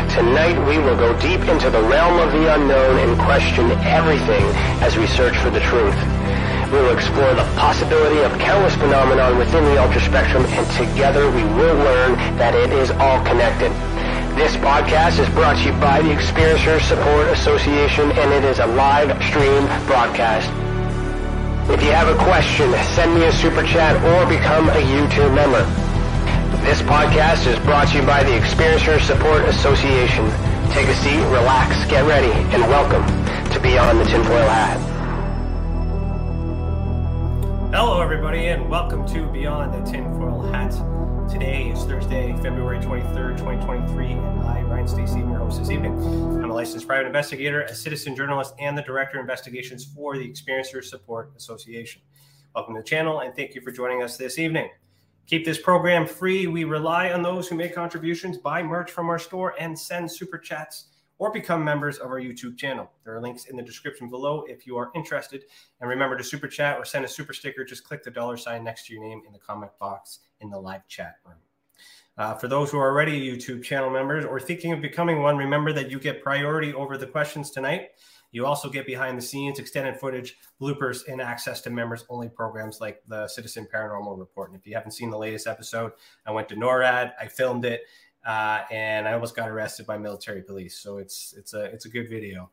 Tonight we will go deep into the realm of the unknown and question everything as we search for the truth. We will explore the possibility of countless phenomena within the ultra spectrum, and together we will learn that it is all connected. This podcast is brought to you by the Experiencers Support Association, and it is a live stream broadcast. If you have a question, send me a super chat or become a YouTube member. This podcast is brought to you by the Experiencers Support Association. Take a seat, relax, get ready, and welcome to Beyond the Tinfoil Hat. Hello, everybody, and welcome to Beyond the Tinfoil Hat. Today is Thursday, February 23rd, 2023, and I, Ryan Stacey, am your host this evening. I'm a licensed private investigator, a citizen journalist, and the Director of Investigations for the Experiencers Support Association. Welcome to the channel, and thank you for joining us this evening. Keep this program free. We rely on those who make contributions, buy merch from our store, and send super chats or become members of our YouTube channel. There are links in the description below if you are interested. And remember to super chat or send a super sticker. Just click the $ next to your name in the comment box in the live chat room. For those who are already YouTube channel members or thinking of becoming one, remember that you get priority over the questions tonight. You also get behind the scenes, extended footage, bloopers, and access to members-only programs like the Citizen Paranormal Report. And if you haven't seen the latest episode, I went to NORAD, I filmed it, and I almost got arrested by military police. So it's a good video.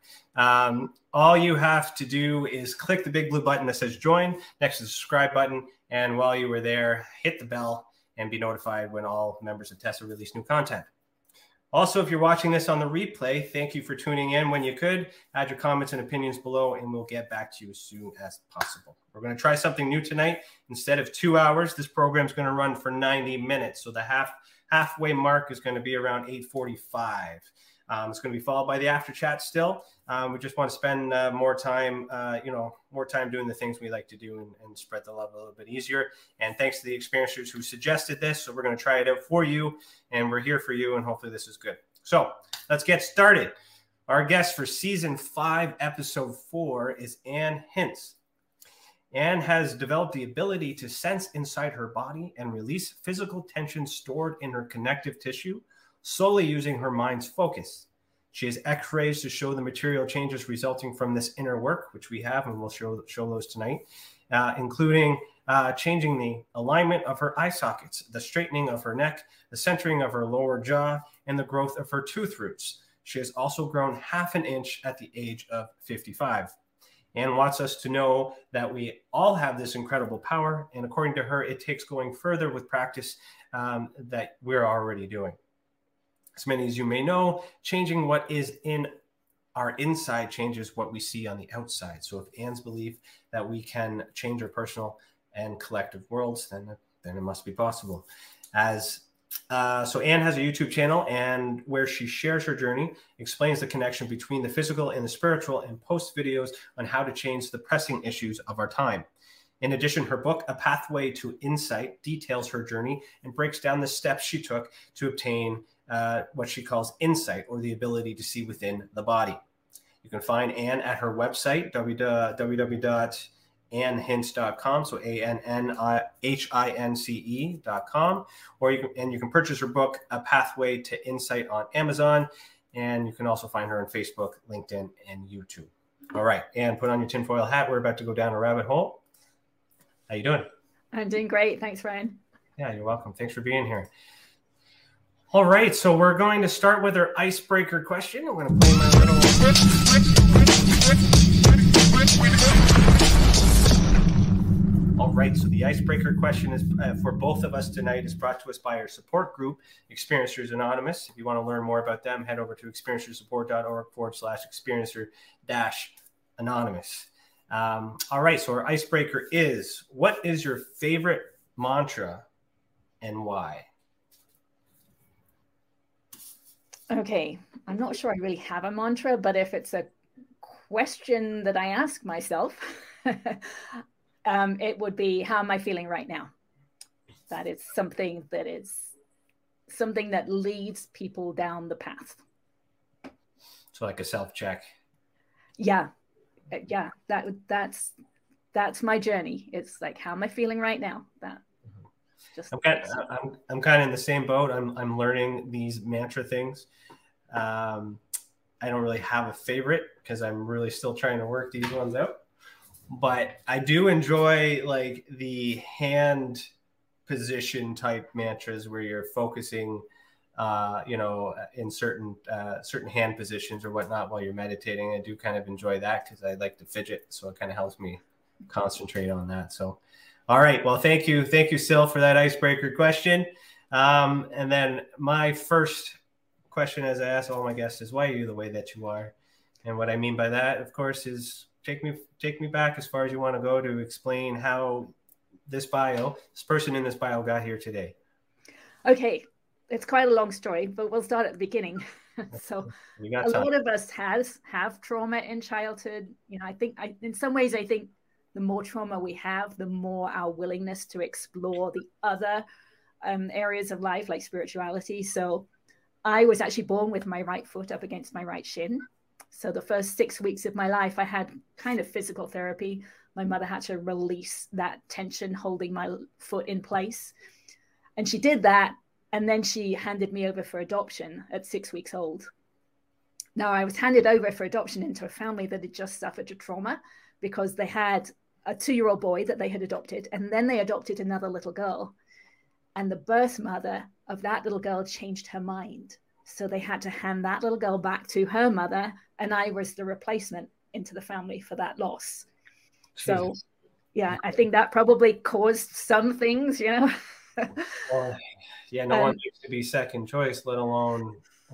All you have to do is click the big blue button that says join next to the subscribe button. And while you were there, hit the bell and be notified when all members of TESSA release new content. Also, if you're watching this on the replay, thank you for tuning in. When you could, add your comments and opinions below, and we'll get back to you as soon as possible. We're going to try something new tonight. Instead of 2 hours, this program is going to run for 90 minutes. So the halfway mark is going to be around 8:45. It's going to be followed by the after chat still. We just want to spend more time doing the things we like to do and spread the love a little bit easier. And thanks to the experiencers who suggested this. So we're going to try it out for you, and we're here for you, and hopefully this is good. So let's get started. Our guest for season 5, episode 4 is Anne Hintz. Anne has developed the ability to sense inside her body and release physical tension stored in her connective tissue, solely using her mind's focus. She has x-rays to show the material changes resulting from this inner work, which we have, and we'll show those tonight, including changing the alignment of her eye sockets, the straightening of her neck, the centering of her lower jaw, and the growth of her tooth roots. She has also grown 1/2 inch at the age of 55. Anne wants us to know that we all have this incredible power, and according to her, it takes going further with practice that we're already doing. As many as you may know, changing what is in our inside changes what we see on the outside. So if Anne's belief that we can change our personal and collective worlds, then it must be possible. So Anne has a YouTube channel and where she shares her journey, explains the connection between the physical and the spiritual, and posts videos on how to change the pressing issues of our time. In addition, her book, A Pathway to Insight, details her journey and breaks down the steps she took to obtain what she calls insight, or the ability to see within the body. You can find Anne at her website, www.annhince.com, so ANNHINCE.com, or you can purchase her book, A Pathway to Insight, on Amazon, and you can also find her on Facebook, LinkedIn, and YouTube. All right, Anne, put on your tinfoil hat. We're about to go down a rabbit hole. How you doing? I'm doing great. Thanks, Ryan. Yeah, you're welcome. Thanks for being here. All right, so we're going to start with our icebreaker question. I'm going to play my little... All right, so the icebreaker question is for both of us tonight is brought to us by our support group, Experiencers Anonymous. If you want to learn more about them, head over to experiencersupport.org/experiencer-anonymous. All right, so our icebreaker is, what is your favorite mantra and why? Okay, I'm not sure I really have a mantra, but if it's a question that I ask myself, it would be, how am I feeling right now? That is something that leads people down the path. So like a self-check. Yeah. That's my journey. It's like, how am I feeling right now? I'm kind of in the same boat. I'm learning these mantra things. I don't really have a favorite because I'm really still trying to work these ones out. But I do enjoy like the hand position type mantras where you're focusing, in certain hand positions or whatnot while you're meditating. I do kind of enjoy that because I like to fidget, so it kind of helps me concentrate on that. So, all right, well, thank you, Sil, for that icebreaker question. And then my first question, as I ask all my guests, is why are you the way that you are? And what I mean by that, of course, is take me back as far as you want to go to explain how this person in this bio got here today. Okay, it's quite a long story, but we'll start at the beginning. So a lot of us have trauma in childhood. I think in some ways, I think the more trauma we have, the more our willingness to explore the other areas of life, like spirituality. So I was actually born with my right foot up against my right shin. So the first 6 weeks of my life, I had kind of physical therapy. My mother had to release that tension holding my foot in place. And she did that. And then she handed me over for adoption at 6 weeks old. Now, I was handed over for adoption into a family that had just suffered a trauma because they had a 2-year-old boy that they had adopted. And then they adopted another little girl. And the birth mother of that little girl changed her mind. So they had to hand that little girl back to her mother. And I was the replacement into the family for that loss. Jesus. So, yeah, I think that probably caused some things, Well, yeah, no one needs to be second choice, let alone,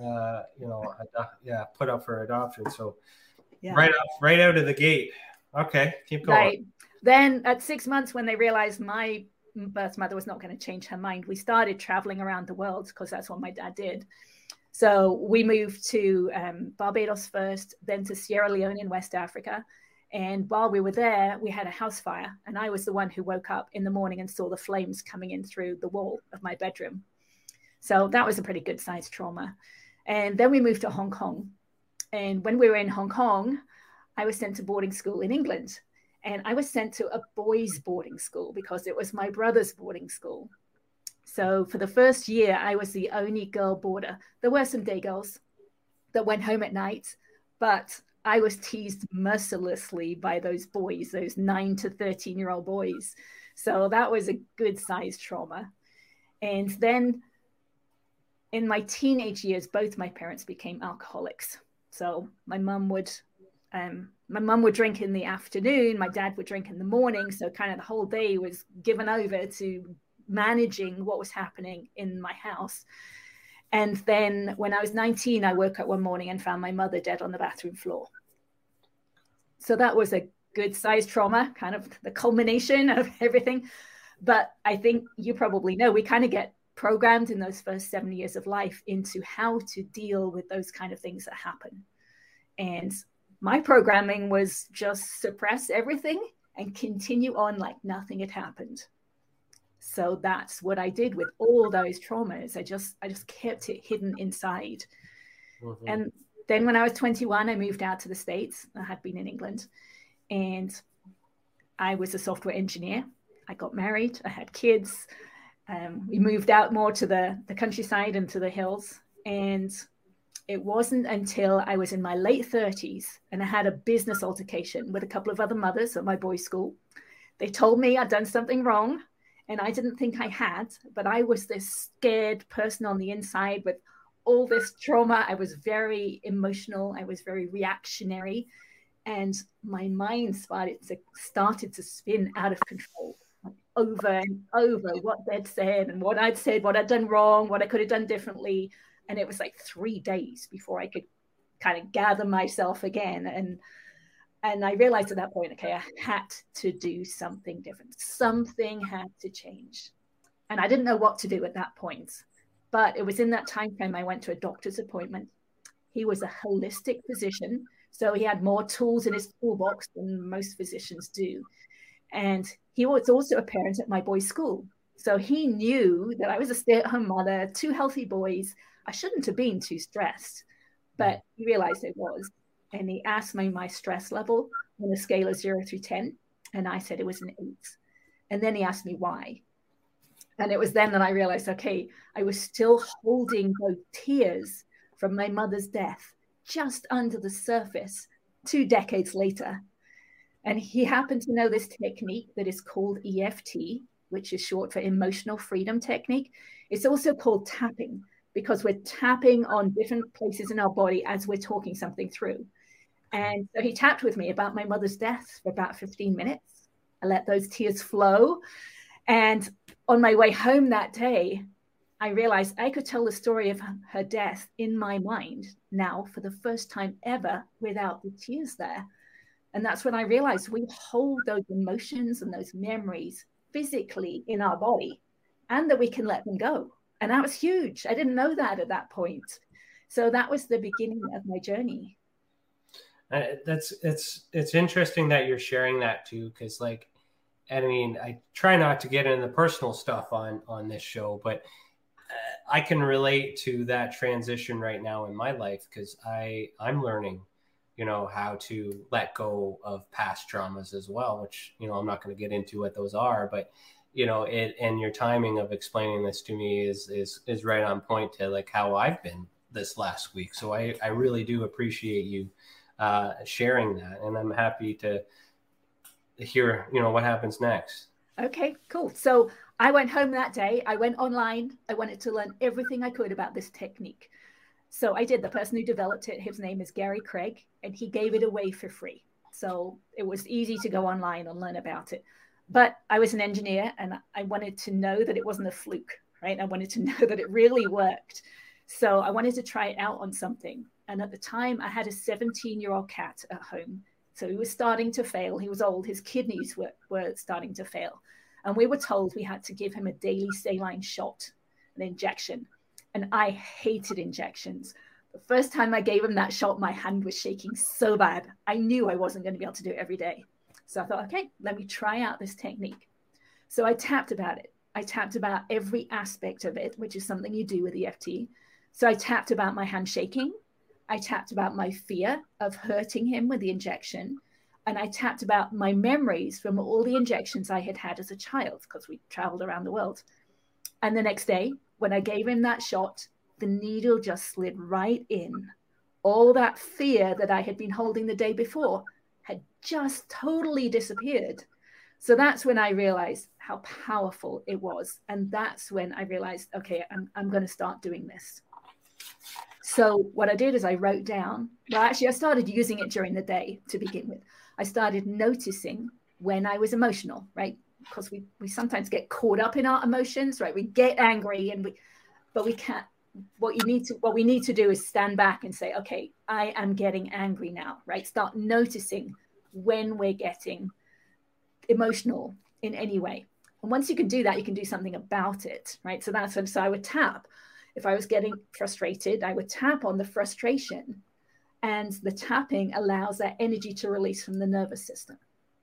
put up for adoption. So yeah. right out of the gate. Okay, keep going. Right. Then at 6 months, when they realized my birth mother was not going to change her mind, we started traveling around the world because that's what my dad did. So we moved to Barbados first, then to Sierra Leone in West Africa. And while we were there, we had a house fire. And I was the one who woke up in the morning and saw the flames coming in through the wall of my bedroom. So that was a pretty good sized trauma. And then we moved to Hong Kong. And when we were in Hong Kong, I was sent to boarding school in England. And I was sent to a boys' boarding school because it was my brother's boarding school. So for the first year, I was the only girl boarder. There were some day girls that went home at night, but I was teased mercilessly by those boys, those 9 to 13-year-old boys. So that was a good sized trauma. And then in my teenage years, both my parents became alcoholics. So my mum would drink in the afternoon, my dad would drink in the morning. So kind of the whole day was given over to managing what was happening in my house. And then when I was 19, I woke up one morning and found my mother dead on the bathroom floor. So that was a good sized trauma, kind of the culmination of everything. But I think you probably know, we kind of get programmed in those first 7 years of life into how to deal with those kind of things that happen. And my programming was just suppress everything and continue on like nothing had happened. So that's what I did with all those traumas. I just kept it hidden inside. Mm-hmm. And then when I was 21, I moved out to the States. I had been in England and I was a software engineer. I got married. I had kids. We moved out more to the countryside and to the hills. And it wasn't until I was in my late 30s and I had a business altercation with a couple of other mothers at my boys' school. They told me I'd done something wrong. And I didn't think I had, but I was this scared person on the inside with all this trauma. I was very emotional. I was very reactionary. And my mind started to spin out of control, over and over what they'd said and what I'd said, what I'd done wrong, what I could have done differently. And it was like 3 days before I could kind of gather myself again. And I realized at that point, okay, I had to do something different. Something had to change. And I didn't know what to do at that point. But it was in that time frame I went to a doctor's appointment. He was a holistic physician. So he had more tools in his toolbox than most physicians do. And he was also a parent at my boys' school. So he knew that I was a stay-at-home mother, 2 healthy boys. I shouldn't have been too stressed, but he realized it was. And he asked me my stress level on a scale of 0 through 10. And I said it was an 8. And then he asked me why. And it was then that I realized, okay, I was still holding those tears from my mother's death just under the surface 2 decades later. And he happened to know this technique that is called EFT, which is short for emotional freedom technique. It's also called tapping, because we're tapping on different places in our body as we're talking something through. And so he tapped with me about my mother's death for about 15 minutes. I let those tears flow. And on my way home that day, I realized I could tell the story of her death in my mind now for the first time ever without the tears there. And that's when I realized we hold those emotions and those memories physically in our body, and that we can let them go. And that was huge. I didn't know that at that point. So that was the beginning of my journey. It's interesting that you're sharing that too, because like, I mean, I try not to get into the personal stuff on this show, but I can relate to that transition right now in my life, because I'm learning, you know, how to let go of past traumas as well, which, you know, I'm not going to get into what those are, but, you know, and your timing of explaining this to me is right on point to like how I've been this last week. So I really do appreciate you sharing that. And I'm happy to hear, you know, what happens next. Okay, cool. So I went home that day. I went online. I wanted to learn everything I could about this technique. So I did. The person who developed it, his name is Gary Craig, and he gave it away for free. So it was easy to go online and learn about it. But I was an engineer, and I wanted to know that it wasn't a fluke, right? I wanted to know that it really worked. So I wanted to try it out on something. And at the time, I had a 17-year-old cat at home. So he was starting to fail. He was old. His kidneys were starting to fail. And we were told we had to give him a daily saline shot, an injection. And I hated injections. The first time I gave him that shot, my hand was shaking so bad. I knew I wasn't going to be able to do it every day. So I thought, okay, let me try out this technique. So I tapped about it. I tapped about every aspect of it, which is something you do with EFT. So I tapped about my hand shaking. I tapped about my fear of hurting him with the injection. And I tapped about my memories from all the injections I had had as a child, because we traveled around the world. And the next day, when I gave him that shot, the needle just slid right in. All that fear that I had been holding the day before had just totally disappeared. So that's when I realized how powerful it was. And that's when I realized, okay, I'm going to start doing this. So what I did is I wrote down, well, actually, I started using it during the day to begin with. I started noticing when I was emotional, right? Because we sometimes get caught up in our emotions, right? We get angry, but we can't. What we need to do is stand back and say, okay, I am getting angry now, right? Start noticing when we're getting emotional in any way. And once you can do that, you can do something about it, right? So that's when, so I would tap. If I was getting frustrated, I would tap on the frustration, and the tapping allows that energy to release from the nervous system.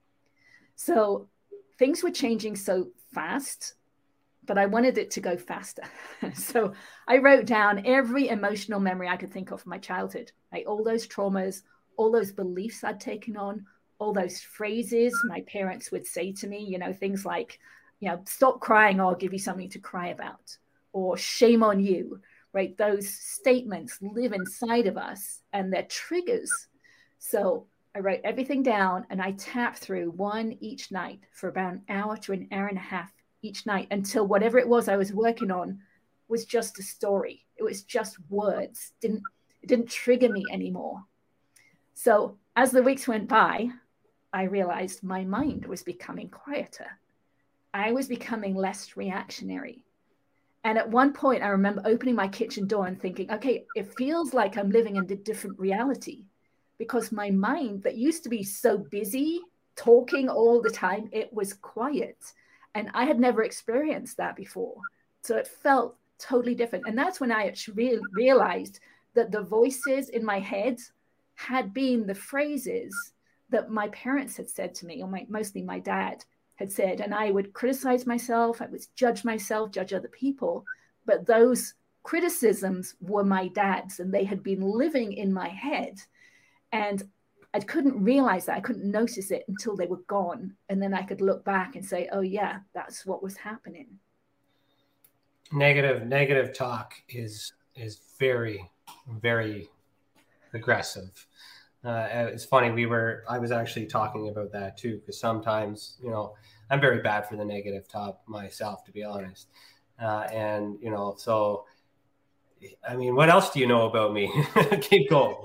So things were changing so fast, but I wanted it to go faster. So I wrote down every emotional memory I could think of from my childhood, right? All those traumas, all those beliefs I'd taken on, all those phrases my parents would say to me, you know, things like, you know, stop crying or I'll give you something to cry about, or shame on you, right? Those statements live inside of us and they're triggers. So I wrote everything down and I tapped through one each night for about an hour to an hour and a half each night, until whatever it was I was working on was just a story. It was just words. It didn't trigger me anymore. So as the weeks went by, I realized my mind was becoming quieter. I was becoming less reactionary. And at one point, I remember opening my kitchen door and thinking, okay, it feels like I'm living in a different reality, because my mind that used to be so busy talking all the time, it was quiet. And I had never experienced that before. So it felt totally different. And that's when I actually realized that the voices in my head had been the phrases that my parents had said to me, or mostly my dad had said. And I would criticize myself. I would judge myself, judge other people. But those criticisms were my dad's, and they had been living in my head. And I couldn't realize that. I couldn't notice it until they were gone. And then I could look back and say, oh, yeah, that's what was happening. Negative talk is very, very aggressive. It's funny. I was actually talking about that too, because sometimes, I'm very bad for the negative talk myself, to be honest. And, so, I mean, what else do you know about me? Keep going.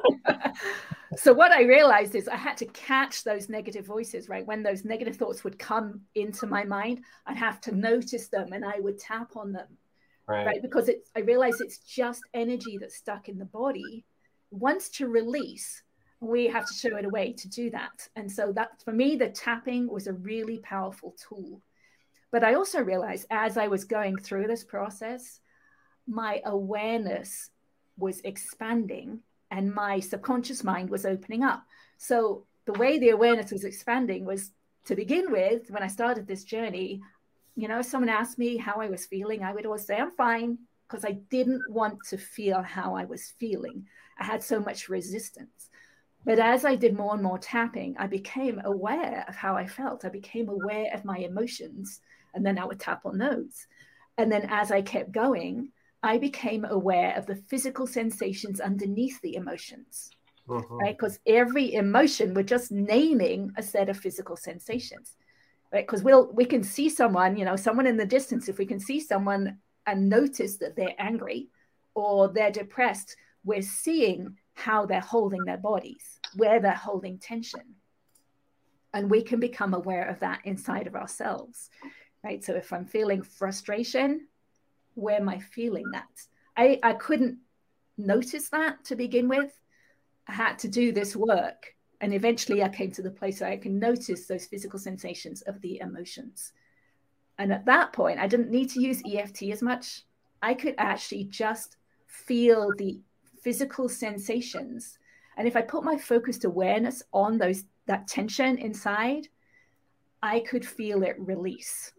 So what I realized is I had to catch those negative voices, right? When those negative thoughts would come into my mind, I'd have to notice them and I would tap on them, right? Because I realized it's just energy that's stuck in the body. Wants to release, we have to show it a way to do that. And so that, for me, the tapping was a really powerful tool. But I also realized as I was going through this process, my awareness was expanding and my subconscious mind was opening up. So the way the awareness was expanding was, to begin with, when I started this journey, someone asked me how I was feeling, I would always say, I'm fine, because I didn't want to feel how I was feeling. I had so much resistance. But as I did more and more tapping, I became aware of how I felt. I became aware of my emotions, and then I would tap on those. And then as I kept going, I became aware of the physical sensations underneath the emotions, right? Because every emotion, we're just naming a set of physical sensations, right? Because we can see someone, someone in the distance, if we can see someone and notice that they're angry or they're depressed, we're seeing how they're holding their bodies, where they're holding tension. And we can become aware of that inside of ourselves, right? So if I'm feeling frustration, where am I feeling that? I couldn't notice that to begin with. I had to do this work. And eventually I came to the place where I can notice those physical sensations of the emotions. And at that point, I didn't need to use EFT as much. I could actually just feel the physical sensations. And if I put my focused awareness on that tension inside, I could feel it release.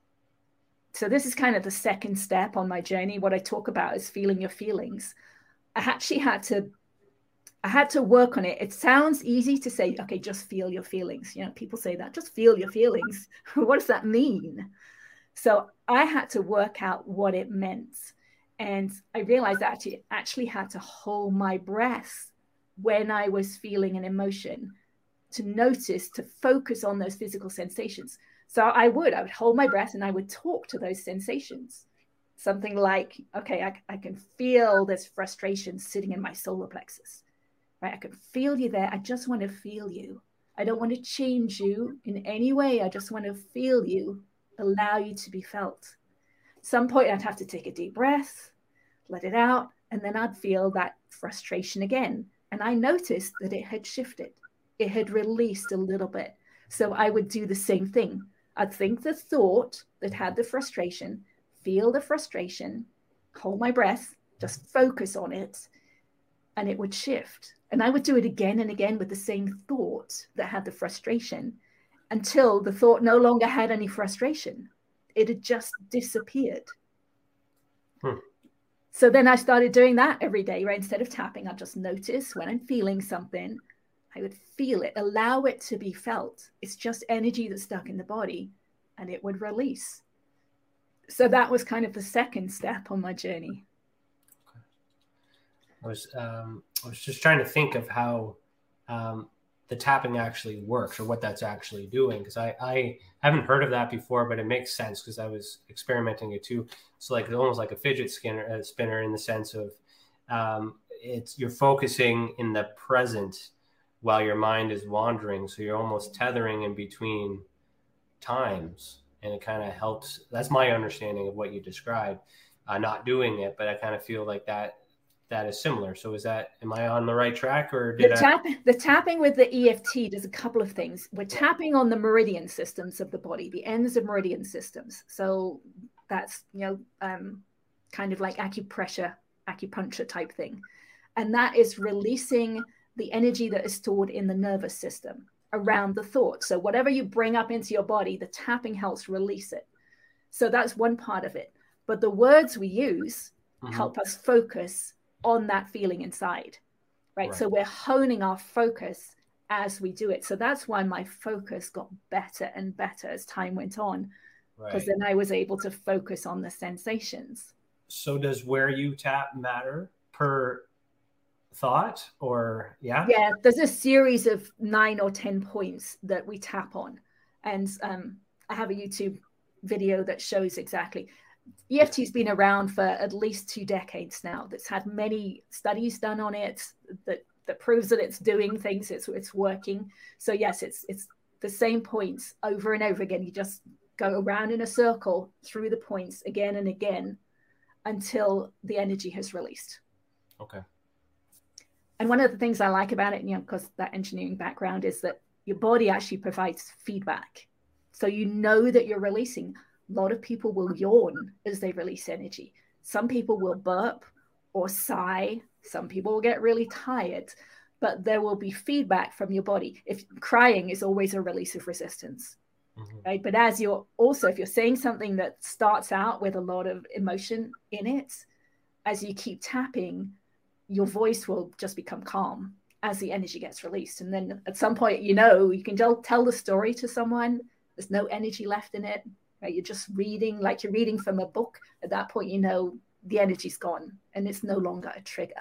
So this is kind of the second step on my journey. What I talk about is feeling your feelings. I actually had to work on it. It sounds easy to say, okay, just feel your feelings. People say that, just feel your feelings. What does that mean? So I had to work out what it meant. And I realized that I actually had to hold my breath when I was feeling an emotion, to notice, to focus on those physical sensations. So I would hold my breath and I would talk to those sensations. Something like, okay, I can feel this frustration sitting in my solar plexus, right? I can feel you there. I just want to feel you. I don't want to change you in any way. I just want to feel you, allow you to be felt. At some point I'd have to take a deep breath, let it out, and then I'd feel that frustration again. And I noticed that it had shifted. It had released a little bit. So I would do the same thing. I'd think the thought that had the frustration, feel the frustration, hold my breath, just focus on it, and it would shift. And I would do it again and again with the same thought that had the frustration until the thought no longer had any frustration. It had just disappeared. So then I started doing that every day, right? Instead of tapping, I'd just notice when I'm feeling something, I would feel it, allow it to be felt. It's just energy that's stuck in the body, and it would release. So that was kind of the second step on my journey. I was just trying to think of how the tapping actually works, or what that's actually doing, because I haven't heard of that before, but it makes sense because I was experimenting it too. It's like almost like a fidget spinner in the sense of you're focusing in the present while your mind is wandering. So you're almost tethering in between times, and it kind of helps. That's my understanding of what you described. Not doing it, but I kind of feel like that is similar. So am I on the right track, or the tapping with the EFT does a couple of things. We're tapping on the meridian systems of the body, the ends of meridian systems. So that's, kind of like acupuncture type thing. And that is releasing the energy that is stored in the nervous system around the thought. So whatever you bring up into your body, the tapping helps release it. So that's one part of it. But the words we use help us focus on that feeling inside, right? So we're honing our focus as we do it. So that's why my focus got better and better as time went on, because then I was able to focus on the sensations. So does where you tap matter per thought, or yeah? Yeah, there's a series of 9 or 10 points that we tap on. And I have a YouTube video that shows exactly. EFT's been around for at least 2 decades now. That's had many studies done on it that proves that it's doing things, it's working. So yes, it's the same points over and over again. You just go around in a circle through the points again and again until the energy has released. Okay. And one of the things I like about it, because that engineering background, is that your body actually provides feedback. So you know that you're releasing. A lot of people will yawn as they release energy. Some people will burp or sigh. Some people will get really tired, but there will be feedback from your body. If crying is always a release of resistance, right? But if you're saying something that starts out with a lot of emotion in it, as you keep tapping, your voice will just become calm as the energy gets released. And then at some point, you can tell the story to someone. There's no energy left in it. Right? You're just reading, like you're reading from a book. At that point, the energy's gone and it's no longer a trigger.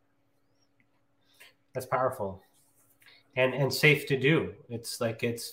That's powerful and safe to do. It's like, it's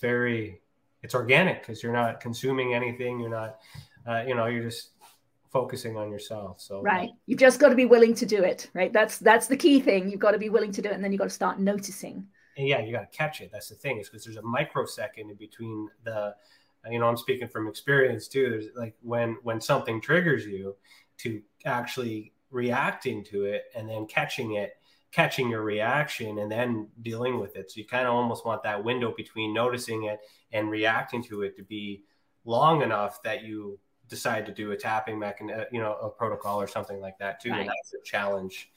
organic because you're not consuming anything. You're not, you're just focusing on yourself. So right. You've just got to be willing to do it. Right. That's the key thing. You've got to be willing to do it. And then you've got to start noticing. And yeah, you got to catch it. That's the thing, is because there's a microsecond in between I'm speaking from experience too. There's like when something triggers you, to actually reacting to it and then catching your reaction and then dealing with it. So you kind of almost want that window between noticing it and reacting to it to be long enough that you decide to do a tapping mechanism, a protocol or something like that too. Right. And that's a challenge,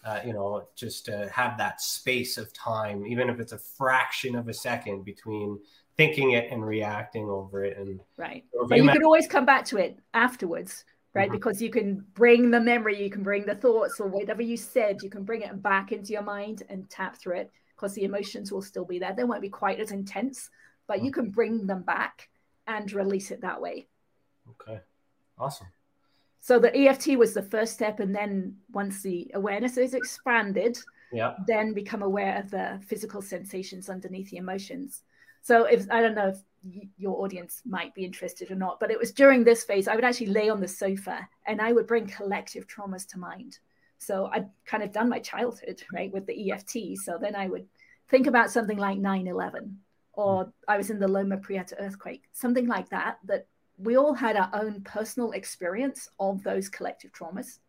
just to have that space of time, even if it's a fraction of a second between thinking it and reacting over it. And right. But you can always come back to it afterwards, right? Mm-hmm. Because you can bring the memory, you can bring the thoughts or whatever you said, you can bring it back into your mind and tap through it, because the emotions will still be there. They won't be quite as intense, but you can bring them back and release it that way. Okay. Awesome. So the EFT was the first step. And then once the awareness is expanded, then become aware of the physical sensations underneath the emotions. So I don't know if your audience might be interested or not, but it was during this phase, I would actually lay on the sofa and I would bring collective traumas to mind. So I'd kind of done my childhood, right, with the EFT. So then I would think about something like 9/11, or I was in the Loma Prieta earthquake, something like that we all had our own personal experience of those collective traumas.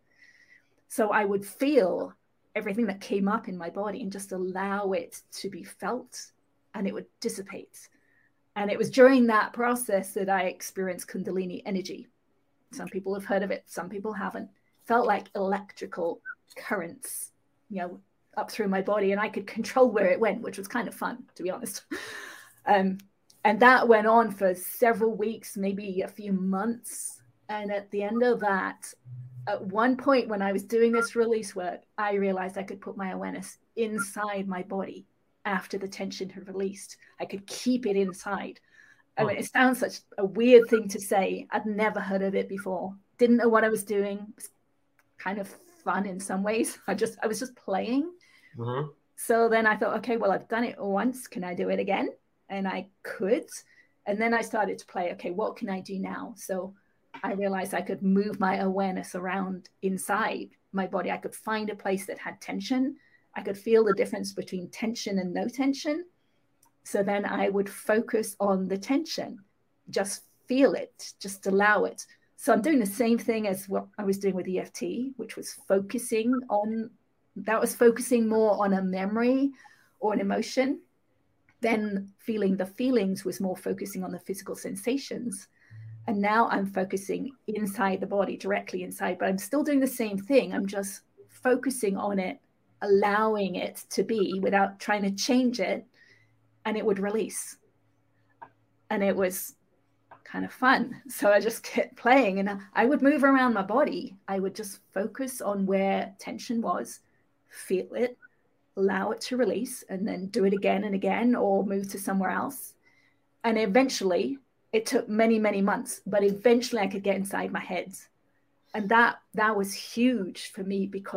So I would feel everything that came up in my body and just allow it to be felt, and it would dissipate. And it was during that process that I experienced Kundalini energy. Some people have heard of it, some people haven't. Felt like electrical currents, up through my body, and I could control where it went, which was kind of fun, to be honest. And that went on for several weeks, maybe a few months. And at the end of that, at one point when I was doing this release work, I realized I could put my awareness inside my body after the tension had released. I could keep it inside. I mean, it sounds such a weird thing to say. I'd never heard of it before. Didn't know what I was doing. It was kind of fun in some ways. I was just playing. Mm-hmm. So then I thought, okay, well, I've done it once. Can I do it again? And I could. And then I started to play, okay, what can I do now? So I realized I could move my awareness around inside my body. I could find a place that had tension. I could feel the difference between tension and no tension. So then I would focus on the tension, just feel it, just allow it. So I'm doing the same thing as what I was doing with EFT, which was focusing more on a memory or an emotion. Then feeling the feelings was more focusing on the physical sensations. And now I'm focusing inside the body, directly inside, but I'm still doing the same thing. I'm just focusing on it, allowing it to be without trying to change it, and it would release. And it was kind of fun. So I just kept playing, and I would move around my body. I would just focus on where tension was, feel it, allow it to release, and then do it again and again, or move to somewhere else. And eventually, it took many, many months, but eventually I could get inside my head. And that was huge for me, because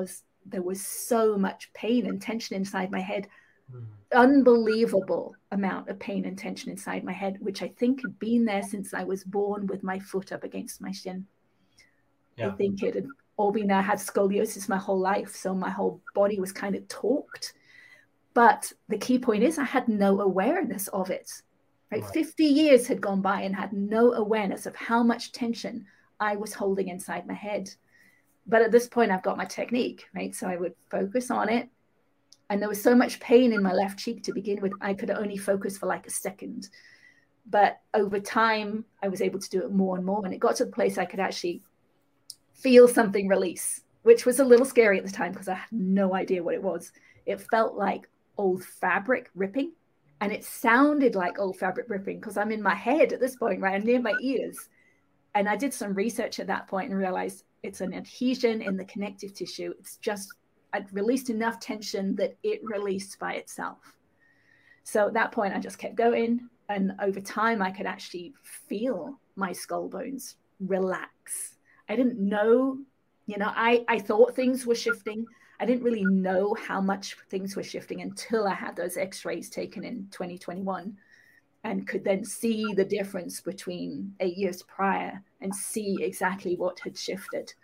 there was so much pain and tension inside my head. Unbelievable amount of pain and tension inside my head, which I think had been there since I was born with my foot up against my shin. I think it had all been there. I had scoliosis my whole life, so my whole body was kind of torqued. But the key point is I had no awareness of it. Right? 50 years had gone by and had no awareness of how much tension I was holding inside my head. But at this point, I've got my technique, right? So I would focus on it. And there was so much pain in my left cheek to begin with, I could only focus for like a second. But over time, I was able to do it more and more. And it got to the place I could actually feel something release, which was a little scary at the time because I had no idea what it was. It felt like old fabric ripping. And it sounded like old fabric ripping because I'm in my head at this point, right? I'm near my ears. And I did some research at that point and realized it's an adhesion in the connective tissue. It's just, I'd released enough tension that it released by itself. So at that point, I just kept going. And over time, I could actually feel my skull bones relax. I didn't know, I thought things were shifting. I didn't really know how much things were shifting until I had those x-rays taken in 2021 and could then see the difference between 8 years prior and see exactly what had shifted.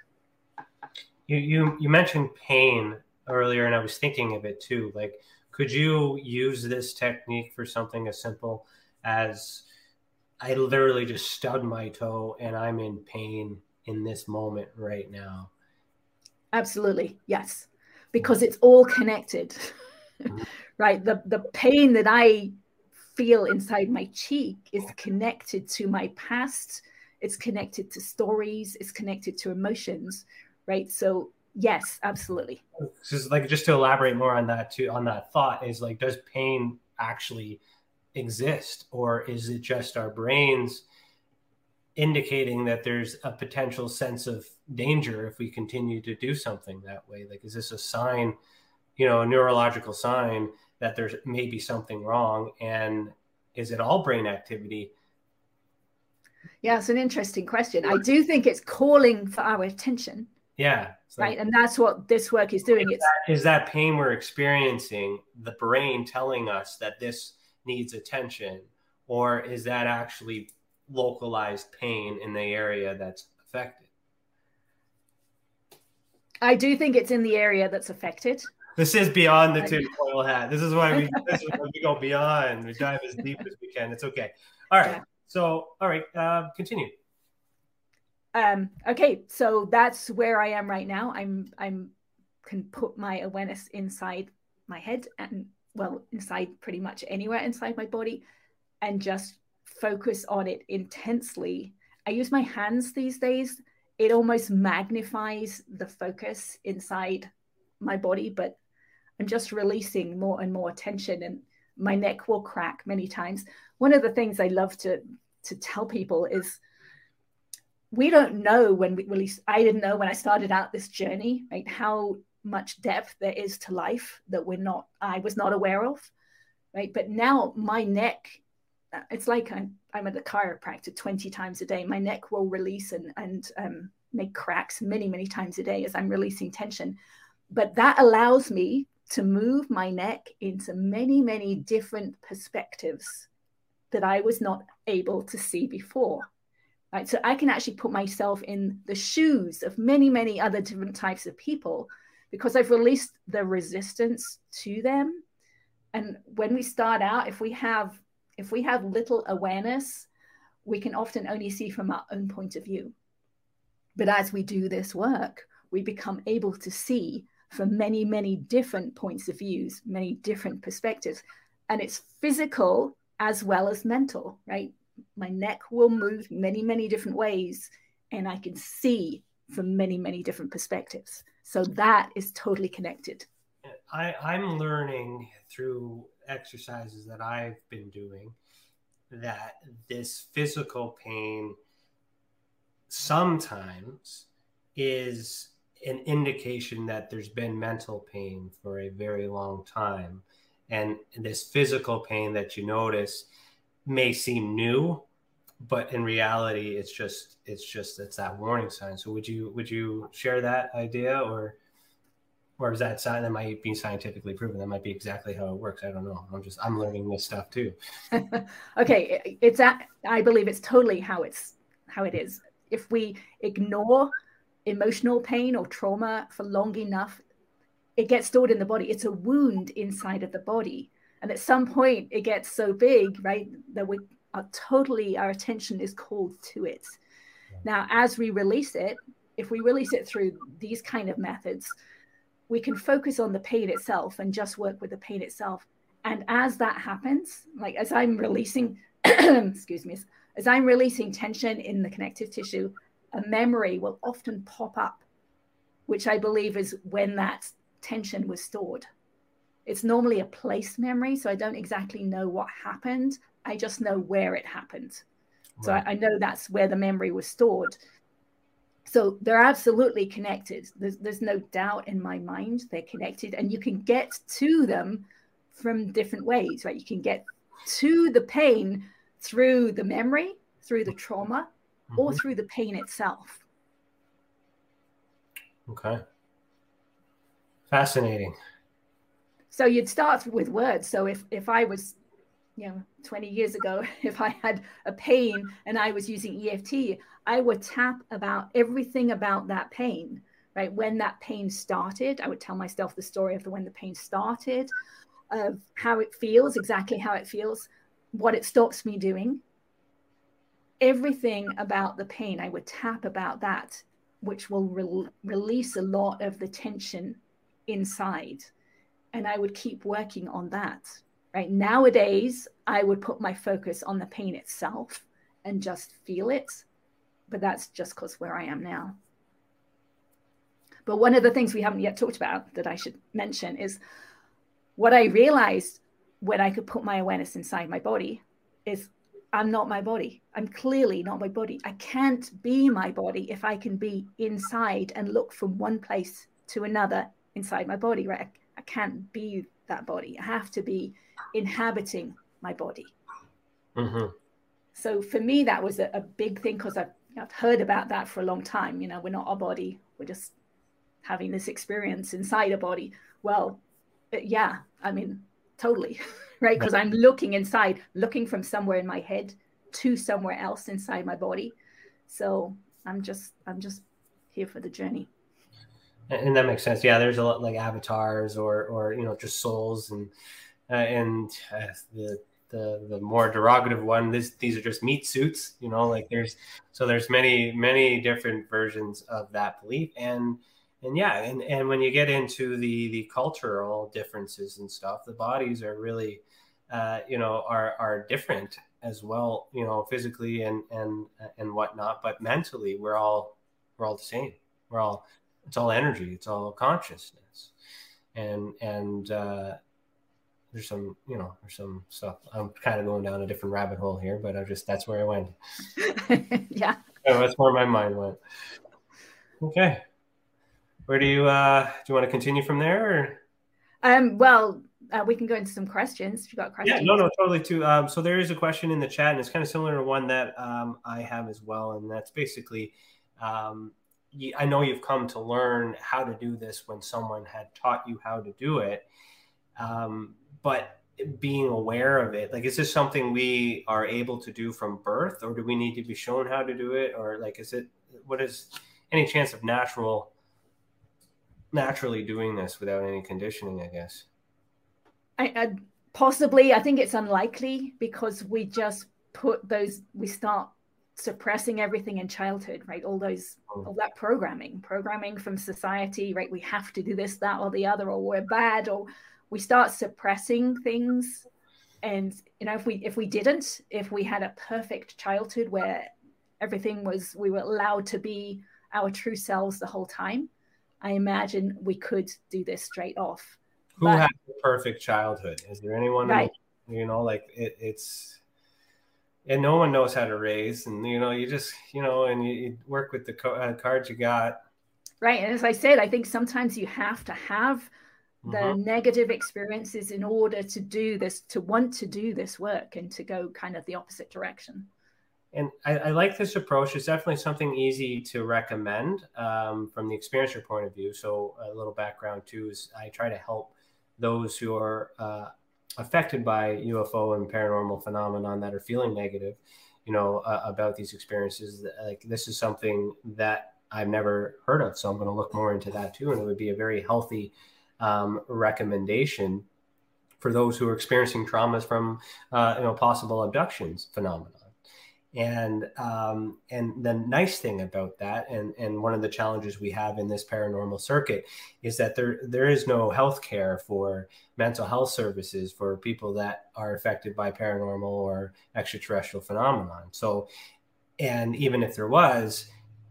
You mentioned pain earlier, and I was thinking of it too. Like, could you use this technique for something as simple as I literally just stubbed my toe and I'm in pain in this moment right now? Absolutely, yes, because it's all connected, right? The pain that I feel inside my cheek is connected to my past. It's connected to stories. It's connected to emotions, right? So yes, absolutely. Just to elaborate more on that too, on that thought is like, does pain actually exist, or is it just our brains indicating that there's a potential sense of danger if we continue to do something that way? Like, is this a sign, a neurological sign that there's maybe something wrong? And is it all brain activity? Yeah, it's an interesting question. I do think it's calling for our attention. Yeah. Right. And that's what this work is doing. Is that pain we're experiencing the brain telling us that this needs attention, or is that actually localized pain in the area that's affected? I do think it's in the area that's affected. This is beyond the tinfoil hat. This is why we go beyond. We dive as deep as we can. It's okay. All right. Yeah. So, all right, continue. Okay, so that's where I am right now. I'm can put my awareness inside my head and, well, inside pretty much anywhere inside my body, and just focus on it intensely. I use my hands these days. It almost magnifies the focus inside my body, but I'm just releasing more and more tension, and my neck will crack many times. One of the things I love to tell people is, we don't know when we release. I didn't know when I started out this journey, right, how much depth there is to life that I was not aware of, right? But now my neck, it's like I'm at the chiropractor 20 times a day. My neck will release and make cracks many, many times a day as I'm releasing tension. But that allows me to move my neck into many, many different perspectives that I was not able to see before. Right, so I can actually put myself in the shoes of many, many other different types of people because I've released the resistance to them. And when we start out, if we have little awareness, we can often only see from our own point of view. But as we do this work, we become able to see from many, many different points of views, many different perspectives. And it's physical as well as mental, right? My neck will move many, many different ways, and I can see from many, many different perspectives. So that is totally connected. I'm learning through exercises that I've been doing that this physical pain sometimes is an indication that there's been mental pain for a very long time. And this physical pain that you notice may seem new, but in reality, it's that warning sign. So would you share that idea, or? Or is that that might be scientifically proven? That might be exactly how it works. I don't know. I'm learning this stuff too. Okay, I believe it's totally how it is. If we ignore emotional pain or trauma for long enough, it gets stored in the body. It's a wound inside of the body, and at some point it gets so big, right, that our attention is called to it. Now, as we release it, if we release it through these kind of methods, we can focus on the pain itself and just work with the pain itself. And as that happens, like as I'm releasing, excuse me, as I'm releasing tension in the connective tissue, a memory will often pop up, which I believe is when that tension was stored. It's normally a place memory, so I don't exactly know what happened. I just know where it happened. So I know that's where the memory was stored. So they're absolutely connected. There's no doubt in my mind they're connected, and you can get to them from different ways, right? You can get to the pain through the memory, through the trauma, or through the pain itself. Okay. Fascinating. So you'd start with words. So if I was, 20 years ago, if I had a pain and I was using EFT, I would tap about everything about that pain, right? When that pain started, I would tell myself the story of when the pain started, of how it feels, exactly how it feels, what it stops me doing. Everything about the pain, I would tap about that, which will release a lot of the tension inside. And I would keep working on that. Right. Nowadays, I would put my focus on the pain itself and just feel it. But that's just because where I am now. But one of the things we haven't yet talked about that I should mention is what I realized when I could put my awareness inside my body is I'm not my body. I'm clearly not my body. I can't be my body if I can be inside and look from one place to another inside my body. Right. I can't be that body. I have to be inhabiting my body. So for me, that was a big thing, because I've heard about that for a long time. We're not our body. We're just having this experience inside a body. Well, yeah, I mean, totally, right? Because I'm looking inside, looking from somewhere in my head to somewhere else inside my body. So I'm just here for the journey. And that makes sense. Yeah, there's a lot like avatars or just souls, and the more derogative one, these are just meat suits. Like there's many different versions of that belief, and when you get into the cultural differences and stuff, the bodies are really are different as well, physically and whatnot, but mentally we're all the same. It's all energy. It's all consciousness. And there's some stuff. I'm kind of going down a different rabbit hole here, but that's where I went. Yeah. That's where my mind went. Okay. Where do you want to continue from there? Well, we can go into some questions. If you got questions. Yeah, no, totally too. So there is a question in the chat, and it's kind of similar to one that I have as well. And that's basically, I know you've come to learn how to do this when someone had taught you how to do it. But being aware of it, like, is this something we are able to do from birth, or do we need to be shown how to do it? Or like, what is any chance of naturally doing this without any conditioning, I guess? Possibly. I think it's unlikely, because we just we start suppressing everything in childhood, right? All that programming from society, right? We have to do this, that, or the other, or we're bad, or we start suppressing things. And, if we had a perfect childhood where we were allowed to be our true selves the whole time, I imagine we could do this straight off. Who has a perfect childhood? Is there anyone, right? It's, and no one knows how to raise, and you just and you work with the cards you got. Right, and as I said, I think sometimes you have to have the negative experiences in order to do this, to want to do this work, and to go kind of the opposite direction. And I like this approach. It's definitely something easy to recommend from the experiencer point of view. So a little background too is I try to help those who are affected by UFO and paranormal phenomenon that are feeling negative, about these experiences. Like, this is something that I've never heard of, so I'm going to look more into that too. And it would be a very healthy recommendation for those who are experiencing traumas from, possible abductions phenomenon. And the nice thing about that, and one of the challenges we have in this paranormal circuit, is that there is no health care for mental health services for people that are affected by paranormal or extraterrestrial phenomenon. So, and even if there was,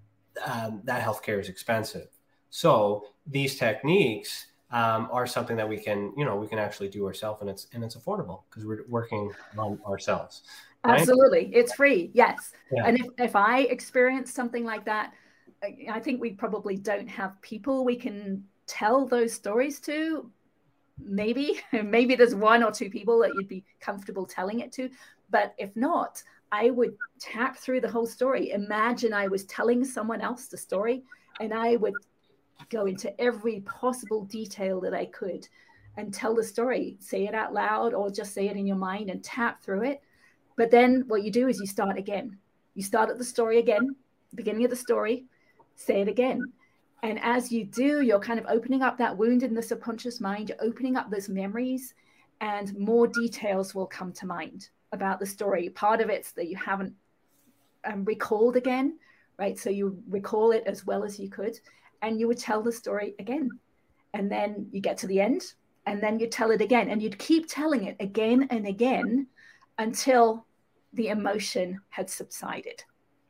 that health care is expensive. So these techniques are something that we can actually do ourselves, and it's affordable because we're working on ourselves. Right? Absolutely. It's free. Yes. Yeah. And if I experience something like that, I think we probably don't have people we can tell those stories to. Maybe there's one or two people that you'd be comfortable telling it to. But if not, I would tap through the whole story. Imagine I was telling someone else the story, and I would go into every possible detail that I could and tell the story, say it out loud or just say it in your mind and tap through it. But then what you do is you start again. You start at the story again, beginning of the story, say it again. And as you do, you're kind of opening up that wound in the subconscious mind, you're opening up those memories, and more details will come to mind about the story. Part of it's that you haven't recalled again, right? So you recall it as well as you could, and you would tell the story again. And then you get to the end, and then you tell it again, and you'd keep telling it again and again until the emotion had subsided.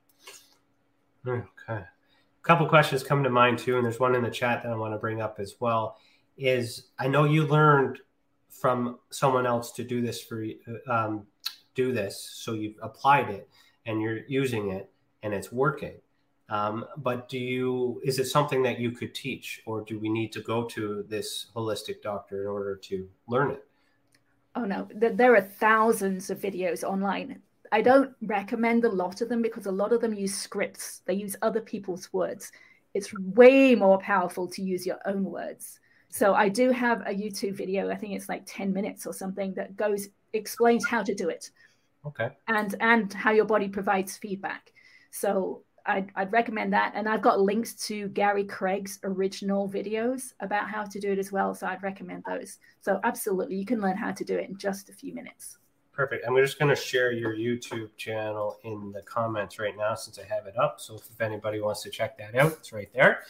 Okay. A couple questions come to mind too, and there's one in the chat that I want to bring up as well. Is I know you learned from someone else to do this so you've applied it and you're using it and it's working. But is it something that you could teach, or do we need to go to this holistic doctor in order to learn it? Oh no, there are thousands of videos online. I don't recommend a lot of them because a lot of them use scripts. They use other people's words. It's way more powerful to use your own words. So I do have a YouTube video, I think it's like 10 minutes or something, that explains how to do it. Okay. And how your body provides feedback. So I'd recommend that. And I've got links to Gary Craig's original videos about how to do it as well. So I'd recommend those. So absolutely, you can learn how to do it in just a few minutes. Perfect. I'm just going to share your YouTube channel in the comments right now since I have it up. So if anybody wants to check that out, it's right there.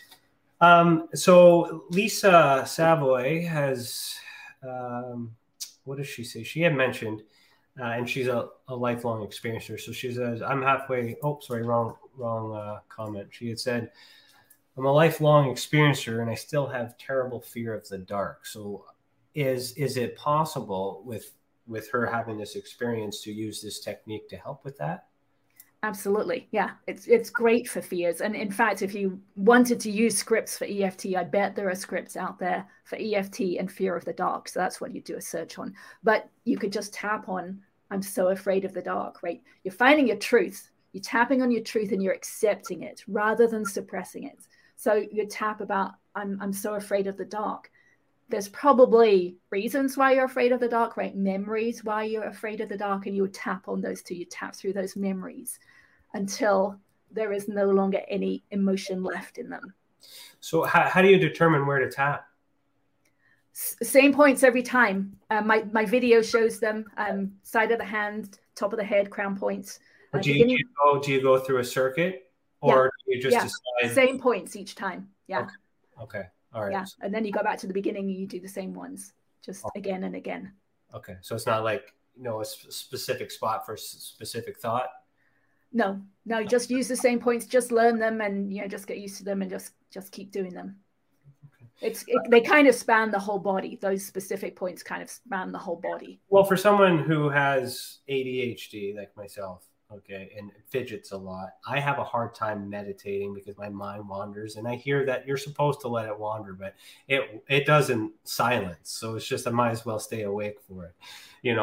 So Lisa Savoy has, what does she say? She had mentioned, and she's a lifelong experiencer. So she says, I'm halfway. Oh, sorry, wrong comment. She had said, I'm a lifelong experiencer and I still have terrible fear of the dark. So is it possible with her having this experience to use this technique to help with that? Absolutely. Yeah, it's great for fears. And in fact, if you wanted to use scripts for EFT, I bet there are scripts out there for EFT and fear of the dark. So that's what you do a search on. But you could just tap on, I'm so afraid of the dark, right? You're finding your truth. You're tapping on your truth and you're accepting it rather than suppressing it. So you tap about, I'm so afraid of the dark. There's probably reasons why you're afraid of the dark, right? Memories why you're afraid of the dark, and you would tap on those two. You tap through those memories until there is no longer any emotion left in them. So how do you determine where to tap? Same points every time. My video shows them side of the hand, top of the head, crown points. Do you go through a circuit, or do you just decide? Same points each time. Yeah. Okay. All right. Yeah, and then you go back to the beginning and you do the same ones, just again and again. Okay, so it's not like a specific spot for specific thought. No, you just use the same points, just learn them, and just get used to them, and just keep doing them. Okay. They kind of span the whole body. Those specific points kind of span the whole body. Well, for someone who has ADHD like myself, okay, and fidgets a lot, I have a hard time meditating because my mind wanders, and I hear that you're supposed to let it wander, but it doesn't silence. So it's just I might as well stay awake for it,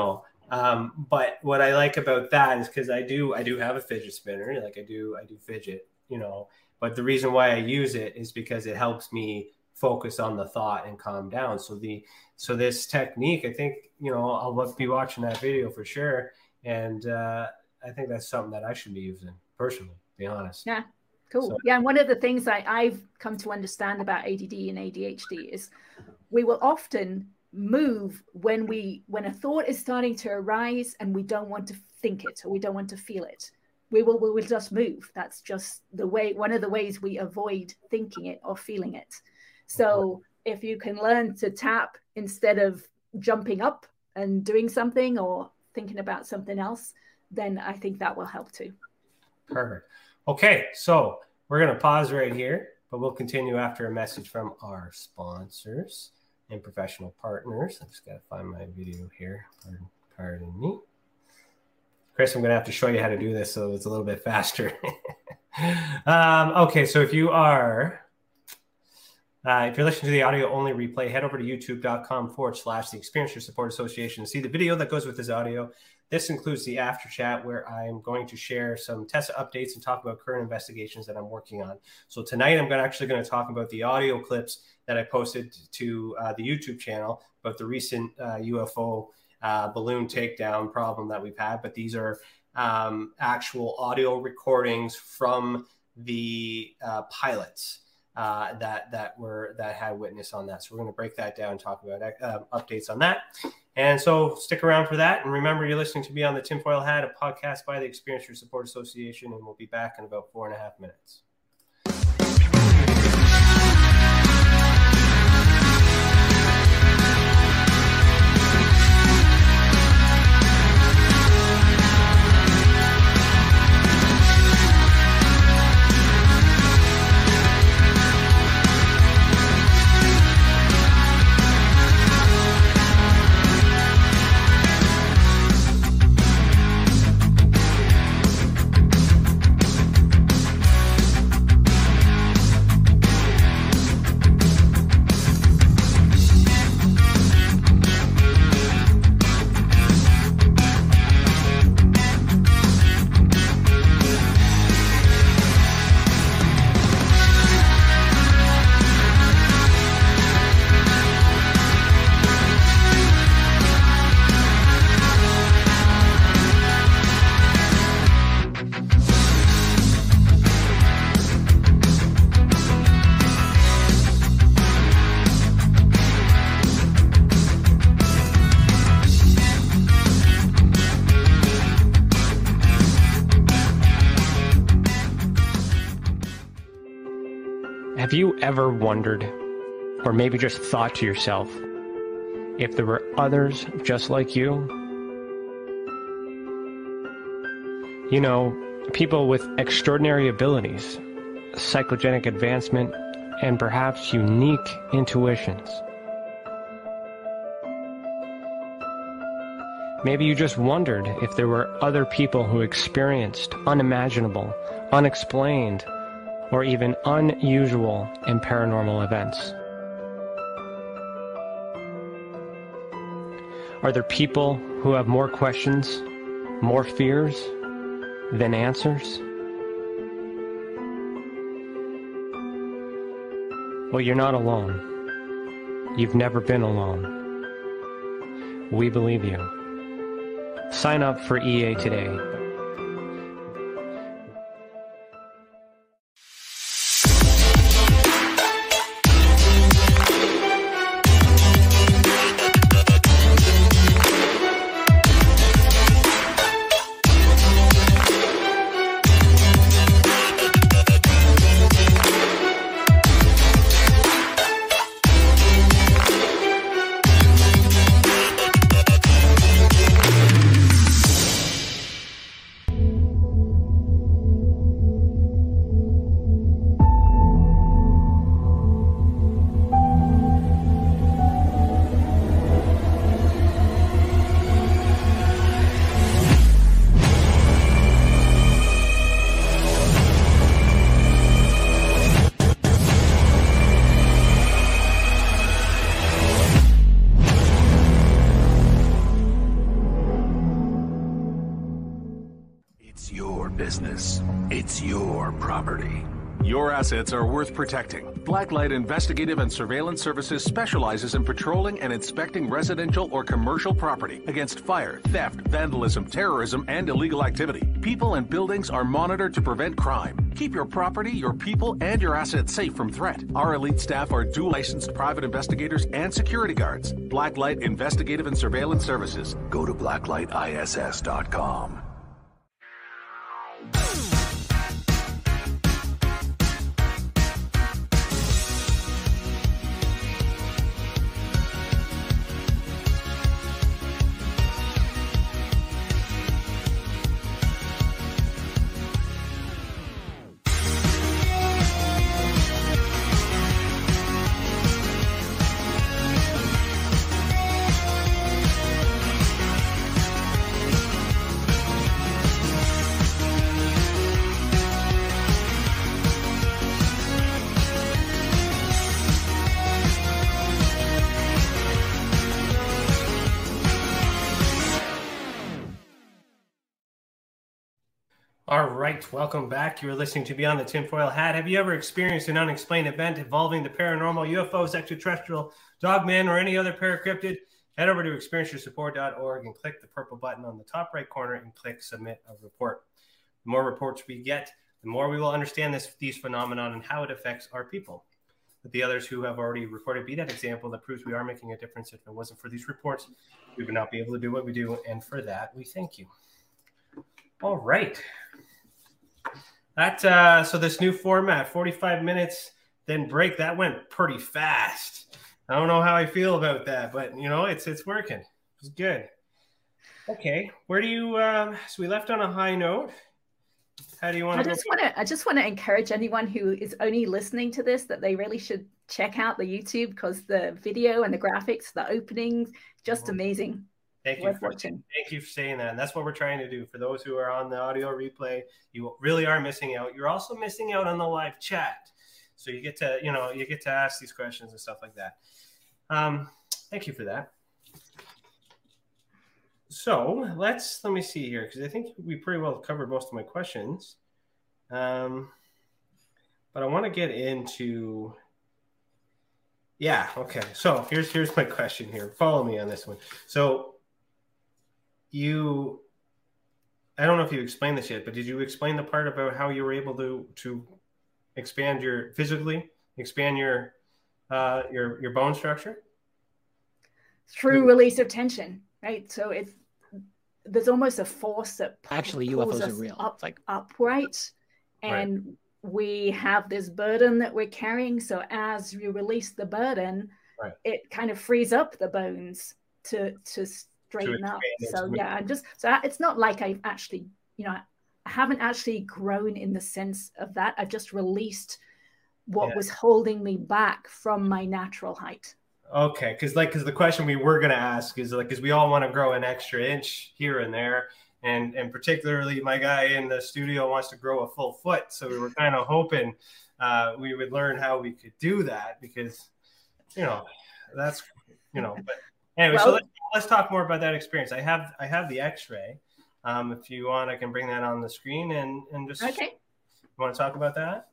But what I like about that is because I do have a fidget spinner, like I do fidget, but the reason why I use it is because it helps me focus on the thought and calm down. So this technique, I think, I'll be watching that video for sure. And I think that's something that I should be using personally, to be honest. Yeah. Cool. So, yeah. And one of the things I've come to understand about ADD and ADHD is we will often move when a thought is starting to arise and we don't want to think it or we don't want to feel it. We will just move. That's just one of the ways we avoid thinking it or feeling it. So if you can learn to tap instead of jumping up and doing something or thinking about something else, then I think that will help too. Perfect. Okay, so we're going to pause right here, but we'll continue after a message from our sponsors and professional partners. I just got to find my video here. Pardon me. Chris, I'm going to have to show you how to do this so it's a little bit faster. Okay, so if you're listening to the audio only replay, head over to youtube.com/the Experience Your Support Association to see the video that goes with this audio. This includes the after chat where I'm going to share some test updates and talk about current investigations that I'm working on. So tonight I'm actually going to talk about the audio clips that I posted to the YouTube channel about the recent UFO balloon takedown problem that we've had. But these are actual audio recordings from the pilots that had witness on that. So we're going to break that down and talk about updates on that. And so stick around for that. And remember, you're listening to Beyond the Tinfoil Hat, a podcast by the Experience Your Support Association, and we'll be back in about 4.5 minutes. Have you ever wondered, or maybe just thought to yourself, if there were others just like you? You know, people with extraordinary abilities, psychogenic advancement, and perhaps unique intuitions. Maybe you just wondered if there were other people who experienced unimaginable, unexplained, or even unusual and paranormal events. Are there people who have more questions, more fears than answers? Well, you're not alone. You've never been alone. We believe you. Sign up for EA today. business. It's your property. Your assets are worth protecting. Blacklight Investigative and Surveillance Services specializes in patrolling and inspecting residential or commercial property against fire, theft, vandalism, terrorism, and illegal activity. People and buildings are monitored to prevent crime. Keep your property, your people, and your assets safe from threat. Our elite staff are dual licensed private investigators and security guards. Blacklight Investigative and Surveillance Services. Go to blacklightiss.com. All right, welcome back. You're listening to Beyond the Tinfoil Hat. Have you ever experienced an unexplained event involving the paranormal, UFOs, extraterrestrial, dogmen, or any other paracryptid? Head over to experienceyoursupport.org and click the purple button on the top right corner and click Submit a Report. The more reports we get, the more we will understand these phenomena and how it affects our people. But the others who have already reported be that example that proves we are making a difference. If it wasn't for these reports, we would not be able to do what we do, and for that, we thank you. All right. So this new format, 45 minutes, then break, that went pretty fast. I don't know how I feel about that, but it's working. It's good. Okay, where do you? So we left on a high note. How do you want to? I just want to encourage anyone who is only listening to this that they really should check out the YouTube, because the video and the graphics, the openings, just amazing. Thank you for saying that. And that's what we're trying to do. For those who are on the audio replay, you really are missing out. You're also missing out on the live chat. So you get to ask these questions and stuff like that. Thank you for that. So let me see here, because I think we pretty well covered most of my questions. But I want to get into, okay. So here's my question here. Follow me on this one. So I don't know if you explained this yet, but did you explain the part about how you were able to expand your bone structure? Through release of tension, right? So there's almost a force that actually pulls UFOs us are real. upright, and we have this burden that we're carrying. So as you release the burden, it kind of frees up the bones to straighten up. So it's not like I've actually, I haven't actually grown in the sense of that. I've just released what was holding me back from my natural height. Okay, because the question we were going to ask is because we all want to grow an extra inch here and there, and particularly my guy in the studio wants to grow a full foot. So we were kind of hoping we would learn how we could do that, because that's But anyway, so let's talk more about that experience. I have the X-ray. If you want, I can bring that on the screen and just. Okay. You want to talk about that?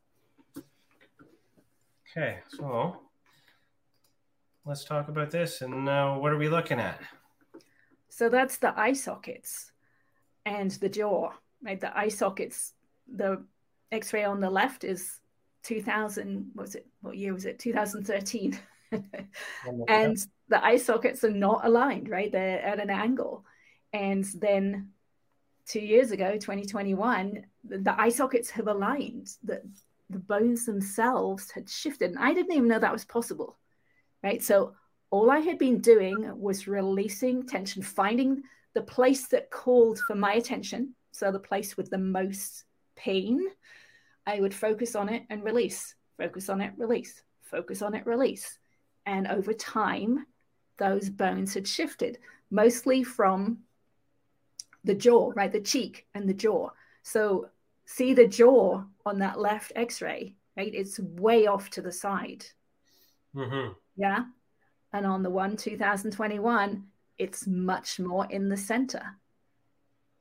Okay, so let's talk about this. And what are we looking at? So that's the eye sockets and the jaw, right? The eye sockets, the X-ray on the left is 2000. What year was it? 2013. And the eye sockets are not aligned, right? They're at an angle. And then 2 years ago, 2021, the eye sockets have aligned. The bones themselves had shifted. And I didn't even know that was possible, right? So all I had been doing was releasing tension, finding the place that called for my attention. So the place with the most pain, I would focus on it and release, focus on it, release, focus on it, release. And over time, those bones had shifted, mostly from the jaw, right? The cheek and the jaw. So see the jaw on that left X-ray, right? It's way off to the side. Mm-hmm. Yeah. And on the one 2021, it's much more in the center.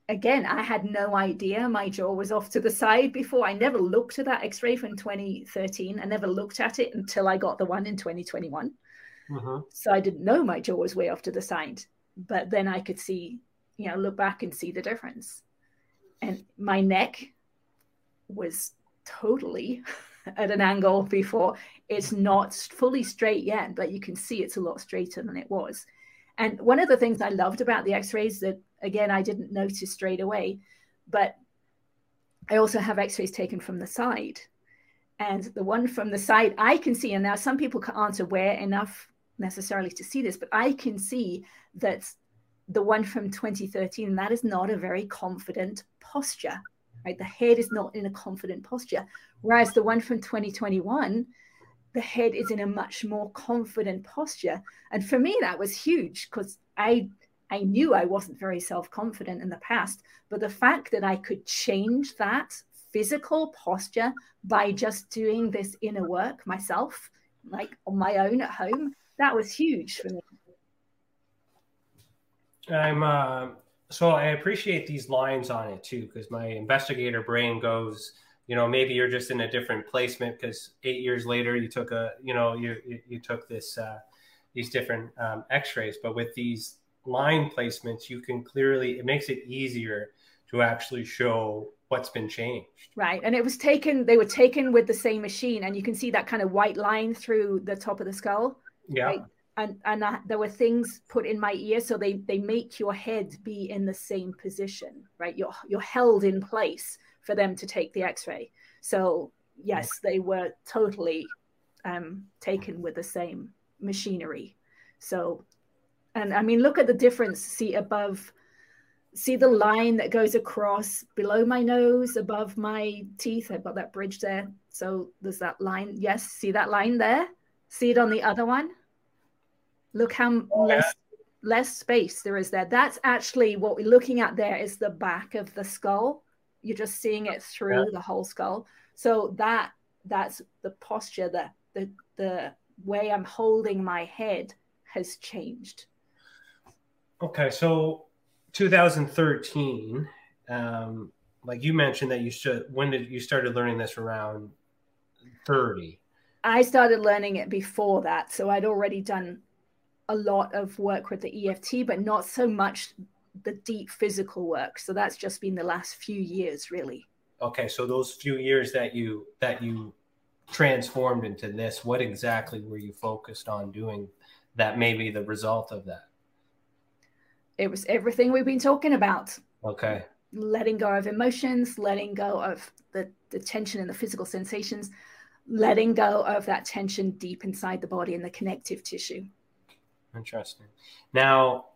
again, I had no idea my jaw was off to the side before. I never looked at that x-ray from 2013. I never looked at it until I got the one in 2021. So I didn't know my jaw was way off to the side, but then I could see, you know, look back and see the difference. And my neck was totally at an angle before. It's not fully straight yet, but you can see it's a lot straighter than it was. And one of the things I loved about the x-rays that, again, I didn't notice straight away, but I also have x-rays taken from the side. And the one from the side, I can see, and now some people aren't aware enough necessarily to see this, but I can see that the one from 2013, that is not a very confident posture, right? The head is not in a confident posture. Whereas the one from 2021, the head is in a much more confident posture. And for me, that was huge because I knew I wasn't very self-confident in the past, but the fact that I could change that physical posture by just doing this inner work myself, like on my own at home, that was huge for me. So I appreciate these lines on it too, because my investigator brain goes, you know, maybe you're just in a different placement because 8 years later you took you took this these different x-rays, but with these line placements, you can clearly, it makes it easier to actually show what's been changed. Right. And it was taken, they were taken with the same machine, and you can see that kind of white line through the top of the skull. Yeah. Right? And there were things put in my ear, so they make your head be in the same position, right? You're held in place for them to take the x-ray. So yes, they were totally taken with the same machinery. So, and I mean, look at the difference. See the line that goes across below my nose, above my teeth. I've got that bridge there. So there's that line. Yes, see that line there? See it on the other one? Look how less space there is there. That's actually what we're looking at there is the back of the skull. You're just seeing it through the whole skull. So that's the posture, the way I'm holding my head has changed. Okay, so 2013, like you mentioned that when did you started learning this? Around 30? I started learning it before that. So I'd already done a lot of work with the EFT, but not so much the deep physical work. So that's just been the last few years, really. Okay, so those few years that you transformed into this, what exactly were you focused on doing that may be the result of that? It was everything we've been talking about. Okay. Letting go of emotions, letting go of the tension and the physical sensations, letting go of that tension deep inside the body and the connective tissue. Interesting. Now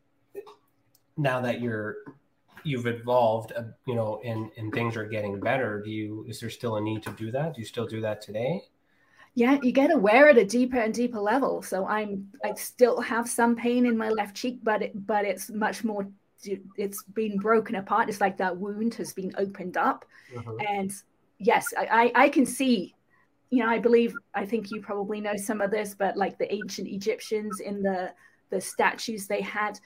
that you've evolved, and things are getting better, is there still a need to do that? Do you still do that today? Yeah, you get aware at a deeper and deeper level. So I still have some pain in my left cheek, but it's much more, it's been broken apart. It's like that wound has been opened up. And yes, I can see, I think you probably know some of this, but like the ancient Egyptians in the statues, they had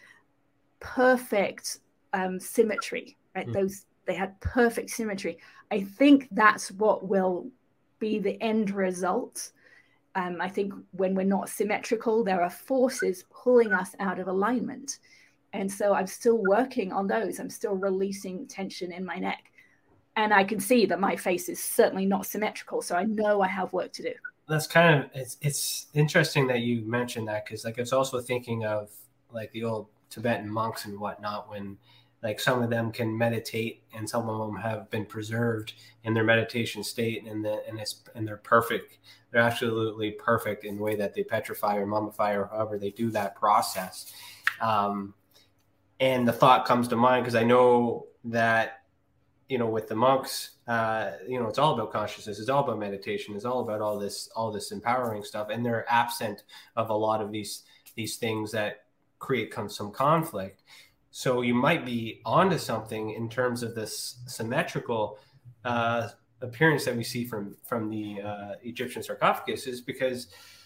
perfect symmetry, right? They had perfect symmetry. I think that's what will be the end result. I think when we're not symmetrical, there are forces pulling us out of alignment. And so I'm still working on those. I'm still releasing tension in my neck. And I can see that my face is certainly not symmetrical. So I know I have work to do. That's kind of, it's interesting that you mentioned that, because like I was also thinking of like the old Tibetan monks and whatnot, when like some of them can meditate and some of them have been preserved in their meditation state and they're perfect. They're absolutely perfect in the way that they petrify or mummify or however they do that process. And the thought comes to mind because I know that, with the monks, it's all about consciousness. It's all about meditation. It's all about all this empowering stuff. And they're absent of a lot of these things that create some conflict. So you might be onto something in terms of this symmetrical appearance that we see from the Egyptian sarcophagus, is because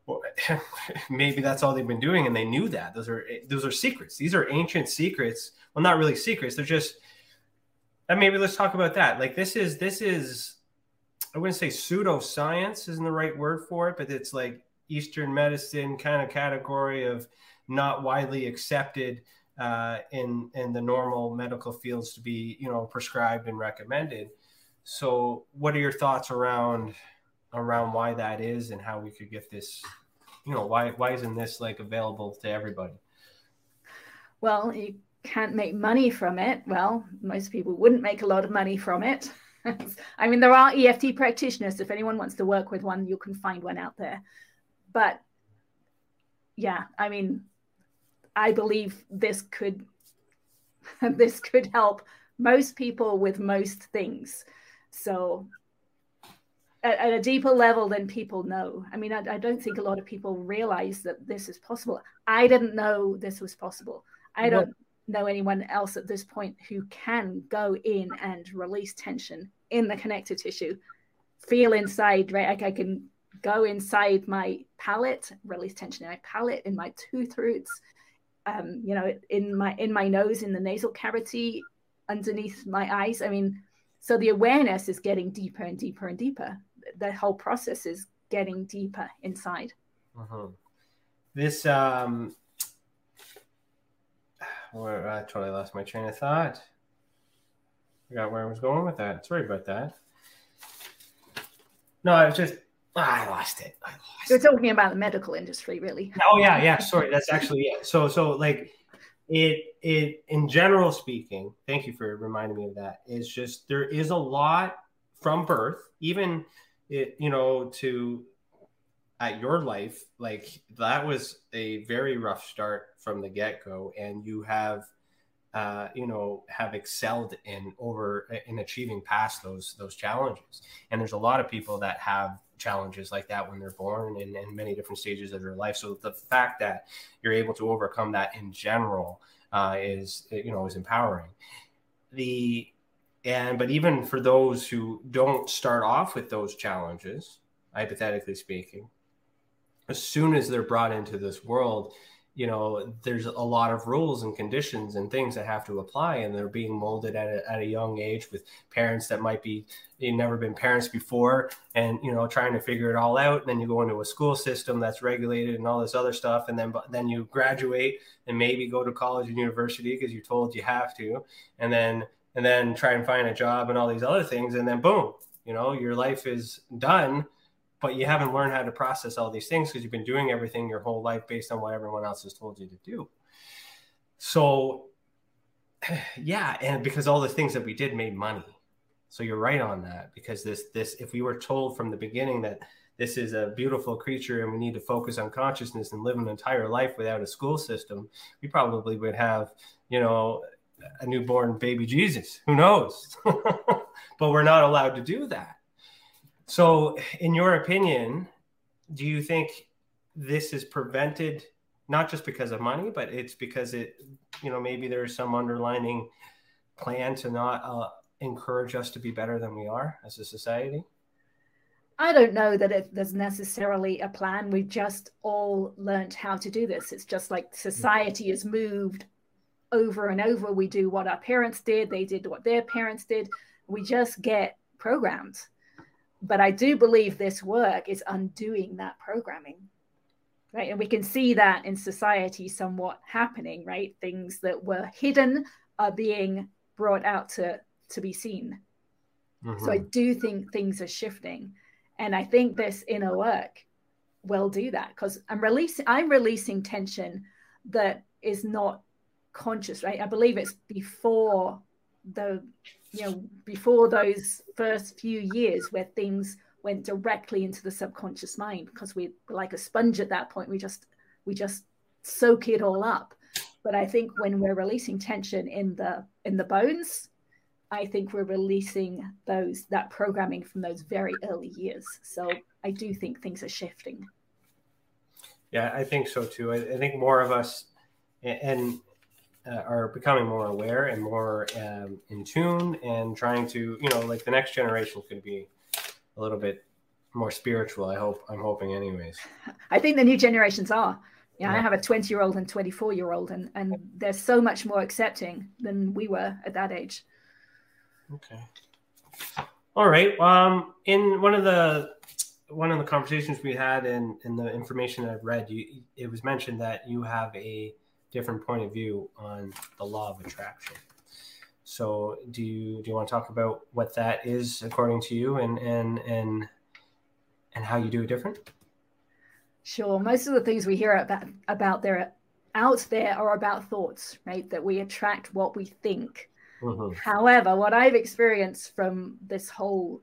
well, maybe that's all they've been doing, and they knew that. Those are secrets. These are ancient secrets. Well, not really secrets. They're just. And maybe let's talk about that. Like this is. I wouldn't say pseudoscience isn't the right word for it, but it's like Eastern medicine kind of category of not widely accepted in the normal medical fields to be, prescribed and recommended. So what are your thoughts around why that is and how we could get this, why isn't this like available to everybody? Well, you can't make money from it. Well, most people wouldn't make a lot of money from it. I mean, there are EFT practitioners. If anyone wants to work with one, you can find one out there. But yeah, I mean, I believe this could help most people with most things. So at a deeper level than people know. I mean, I don't think a lot of people realize that this is possible. I didn't know this was possible. I don't know anyone else at this point who can go in and release tension in the connective tissue, feel inside, right? Like I can go inside my palate, release tension in my palate, in my tooth roots, in my nose, in the nasal cavity, underneath my eyes. I mean, so the awareness is getting deeper and deeper and deeper. The whole process is getting deeper inside. Uh-huh. This, I totally lost my train of thought. Forgot where I was going with that. Sorry about that. No, I was just, I lost it. You're talking about the medical industry, really. Oh yeah. Sorry. That's actually it. So like it in general speaking, thank you for reminding me of that. It's just, there is a lot from birth, even to at your life, like that was a very rough start from the get-go, and you have excelled in achieving past those challenges. And there's a lot of people that have challenges like that when they're born in many different stages of their life. So the fact that you're able to overcome that in general is empowering. But even for those who don't start off with those challenges, hypothetically speaking, as soon as they're brought into this world, there's a lot of rules and conditions and things that have to apply, and they're being molded at a young age with parents that might be never been parents before, and trying to figure it all out. And then you go into a school system that's regulated and all this other stuff, and then you graduate and maybe go to college and university because you're told you have to, and then try and find a job and all these other things, and then boom, your life is done. But you haven't learned how to process all these things because you've been doing everything your whole life based on what everyone else has told you to do. So, yeah, and because all the things that we did made money. So you're right on that, because this if we were told from the beginning that this is a beautiful creature and we need to focus on consciousness and live an entire life without a school system, we probably would have, a newborn baby Jesus. Who knows? But we're not allowed to do that. So in your opinion, do you think this is prevented not just because of money, but it's because maybe there's some underlying plan to not encourage us to be better than we are as a society? I don't know that there's necessarily a plan. We've just all learned how to do this. It's just like society has moved over and over. We do what our parents did. They did what their parents did. We just get programmed. But I do believe this work is undoing that programming, right? And we can see that in society somewhat happening, right? Things that were hidden are being brought out to be seen. Mm-hmm. So I do think things are shifting. And I think this inner work will do that, because I'm releasing tension that is not conscious, right? I believe it's before those first few years where things went directly into the subconscious mind, because we're like a sponge at that point. We just soak it all up. But I think when we're releasing tension in the bones, I think we're releasing that programming from those very early years. So I do think things are shifting. Yeah, I think so too. I think more of us are becoming more aware and more in tune, and trying to, like the next generation could be a little bit more spiritual. I'm hoping anyways. I think the new generations are. Yeah, Yeah. I have a 20-year-old and 24-year-old, and they're so much more accepting than we were at that age. Okay. All right. In one of the conversations we had and the information I've read, it was mentioned that you have a different point of view on the law of attraction. So do you want to talk about what that is according to you and how you do it different? Sure. Most of the things we hear out there are about thoughts, right? That we attract what we think. Mm-hmm. However, what I've experienced from this whole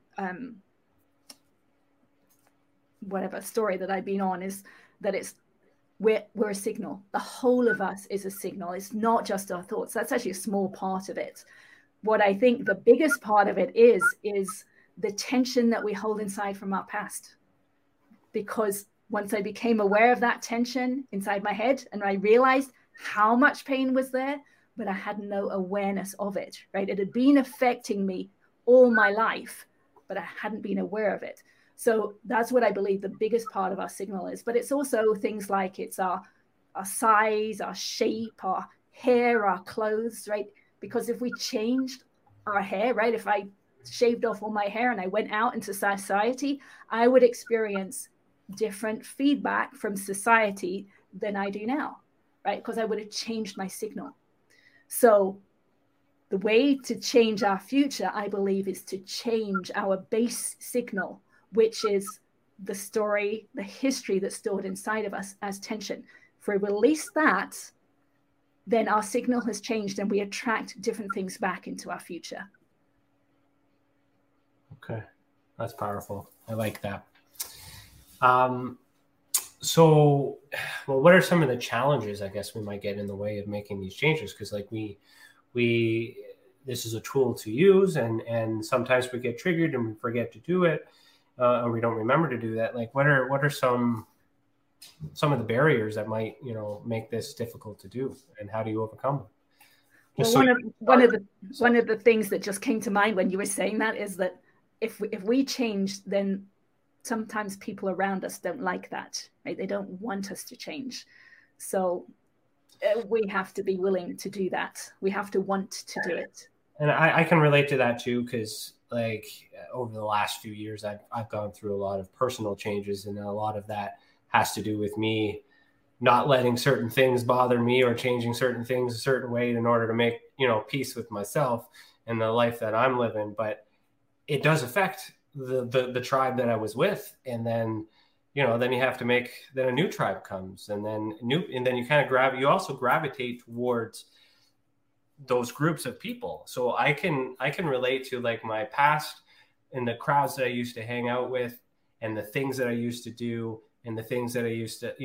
whatever story that I've been on is that we're a signal. The whole of us is a signal. It's not just our thoughts. That's actually a small part of it. What I think the biggest part of it is the tension that we hold inside from our past. Because once I became aware of that tension inside my head and I realized how much pain was there, but I had no awareness of it, right? It had been affecting me all my life, but I hadn't been aware of it. So that's what I believe the biggest part of our signal is. But it's also things like it's our size, our shape, our hair, our clothes, right? Because if we changed our hair, right? If I shaved off all my hair and I went out into society, I would experience different feedback from society than I do now, right? Because I would have changed my signal. So the way to change our future, I believe, is to change our base signal, which is the story, the history that's stored inside of us as tension. If we release that, then our signal has changed and we attract different things back into our future. Okay. That's powerful. I like that. So, well, what are some of the challenges, I guess, we might get in the way of making these changes? Because like this is a tool to use and sometimes we get triggered and we forget to do it. Or we don't remember to do that. Like what are some of the barriers that might, make this difficult to do, and how do you overcome them? Well, one of the things that just came to mind when you were saying that is that if we change, then sometimes people around us don't like that, right? They don't want us to change. So we have to be willing to do that. We have to want to do it. And I can relate to that too, because like over the last few years, I've gone through a lot of personal changes, and a lot of that has to do with me not letting certain things bother me or changing certain things a certain way in order to make, peace with myself and the life that I'm living. But it does affect the tribe that I was with. And then, then you have to then a new tribe comes, and then you kind of you also gravitate towards those groups of people. So I can relate to like my past and the crowds that I used to hang out with and the things that I used to do and the things that I used to,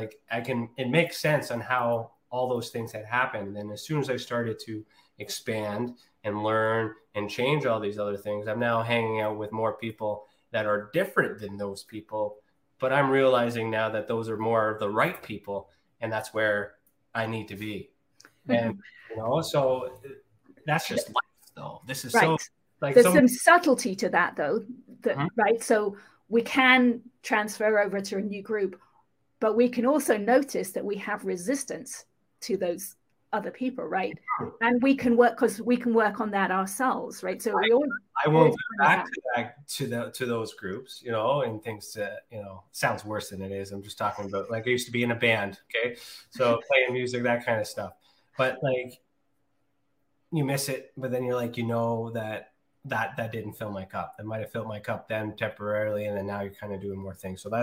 it makes sense on how all those things had happened. And then as soon as I started to expand and learn and change all these other things, I'm now hanging out with more people that are different than those people. But I'm realizing now that those are more of the right people, and that's where I need to be. And, so that's just life, though. This is right. There's some subtlety to that, though, right? So we can transfer over to a new group, but we can also notice that we have resistance to those other people, right? And we can work on that ourselves, right? So I won't go back to those groups, and things that, sounds worse than it is. I'm just talking about, like, I used to be in a band, okay? So playing music, that kind of stuff. But like, you miss it, but then you're like, that didn't fill my cup. That might have filled my cup then temporarily, and then now you're kind of doing more things. So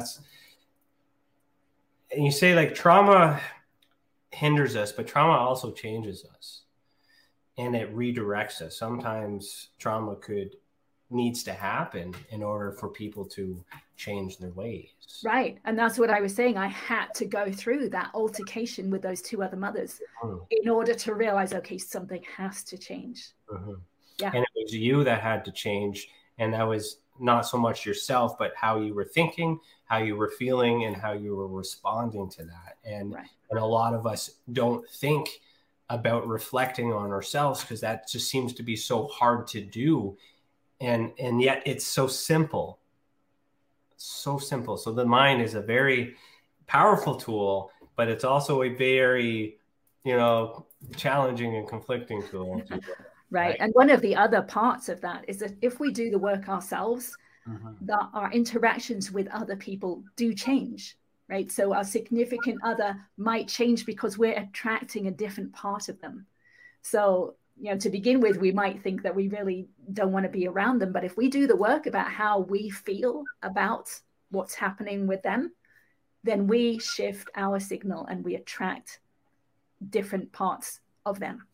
and you say like trauma hinders us, but trauma also changes us, and it redirects us. Sometimes trauma needs to happen in order for people to change their ways. Right. And that's what I was saying. I had to go through that altercation with those two other mothers in order to realize, okay, something has to change. Yeah. And it was you that had to change. And that was not so much yourself, but how you were thinking, how you were feeling, and how you were responding to that. And a lot of us don't think about reflecting on ourselves because that just seems to be so hard to do. And yet it's so simple. so simple. So the mind is a very powerful tool, but it's also a very, challenging and conflicting tool. Right. And one of the other parts of that is that if we do the work ourselves, that our interactions with other people do change, right? So our significant other might change because we're attracting a different part of them. So, to begin with, we might think that we really don't want to be around them. But if we do the work about how we feel about what's happening with them, then we shift our signal and we attract different parts of them.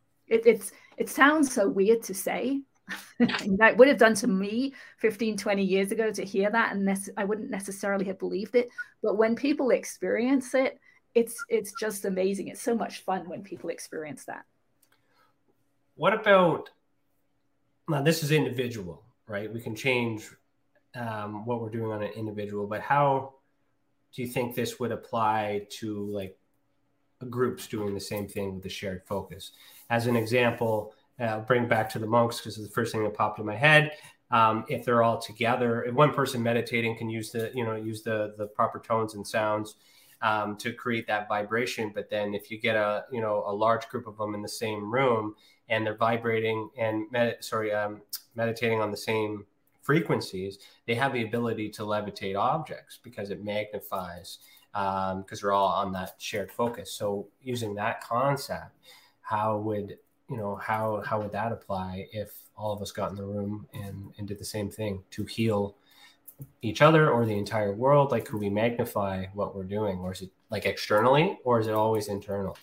It sounds so weird to say. That would have done to me 15, 20 years ago to hear that, and I wouldn't necessarily have believed it. But when people experience it, it's just amazing. It's so much fun when people experience that. What about, now this is individual, right? We can change what we're doing on an individual, but how do you think this would apply to like groups doing the same thing with the shared focus? As an example, I'll bring back to the monks because it's the first thing that popped in my head. If they're all together, if one person meditating can use the proper tones and sounds to create that vibration, but then if you get a large group of them in the same room and they're vibrating and meditating on the same frequencies, they have the ability to levitate objects because it magnifies because they're all on that shared focus. So using that concept, how would that apply if all of us got in the room and did the same thing to heal each other or the entire world? Like, could we magnify what we're doing, or is it like externally, or is it always internal?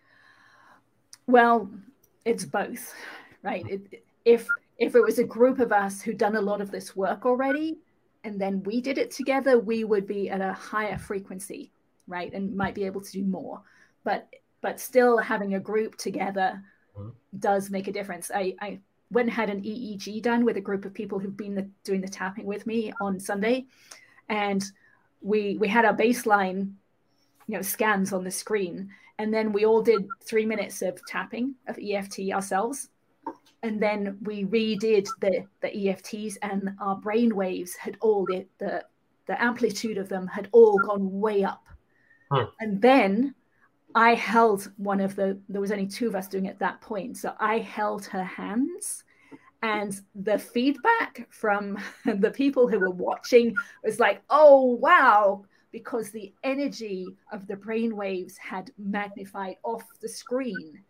Well, it's both, right? If it was a group of us who'd done a lot of this work already, and then we did it together, we would be at a higher frequency, right? And might be able to do more. But still having a group together does make a difference. I went and had an EEG done with a group of people who've been doing the tapping with me on Sunday. And we had our baseline, scans on the screen. And then we all did 3 minutes of tapping of EFT ourselves. And then we redid the EFTs, and our brain waves had all, the amplitude of them had all gone way up. And then I held there was only two of us doing it at that point. So I held her hands, and the feedback from the people who were watching was like, oh, wow, because the energy of the brain waves had magnified off the screen.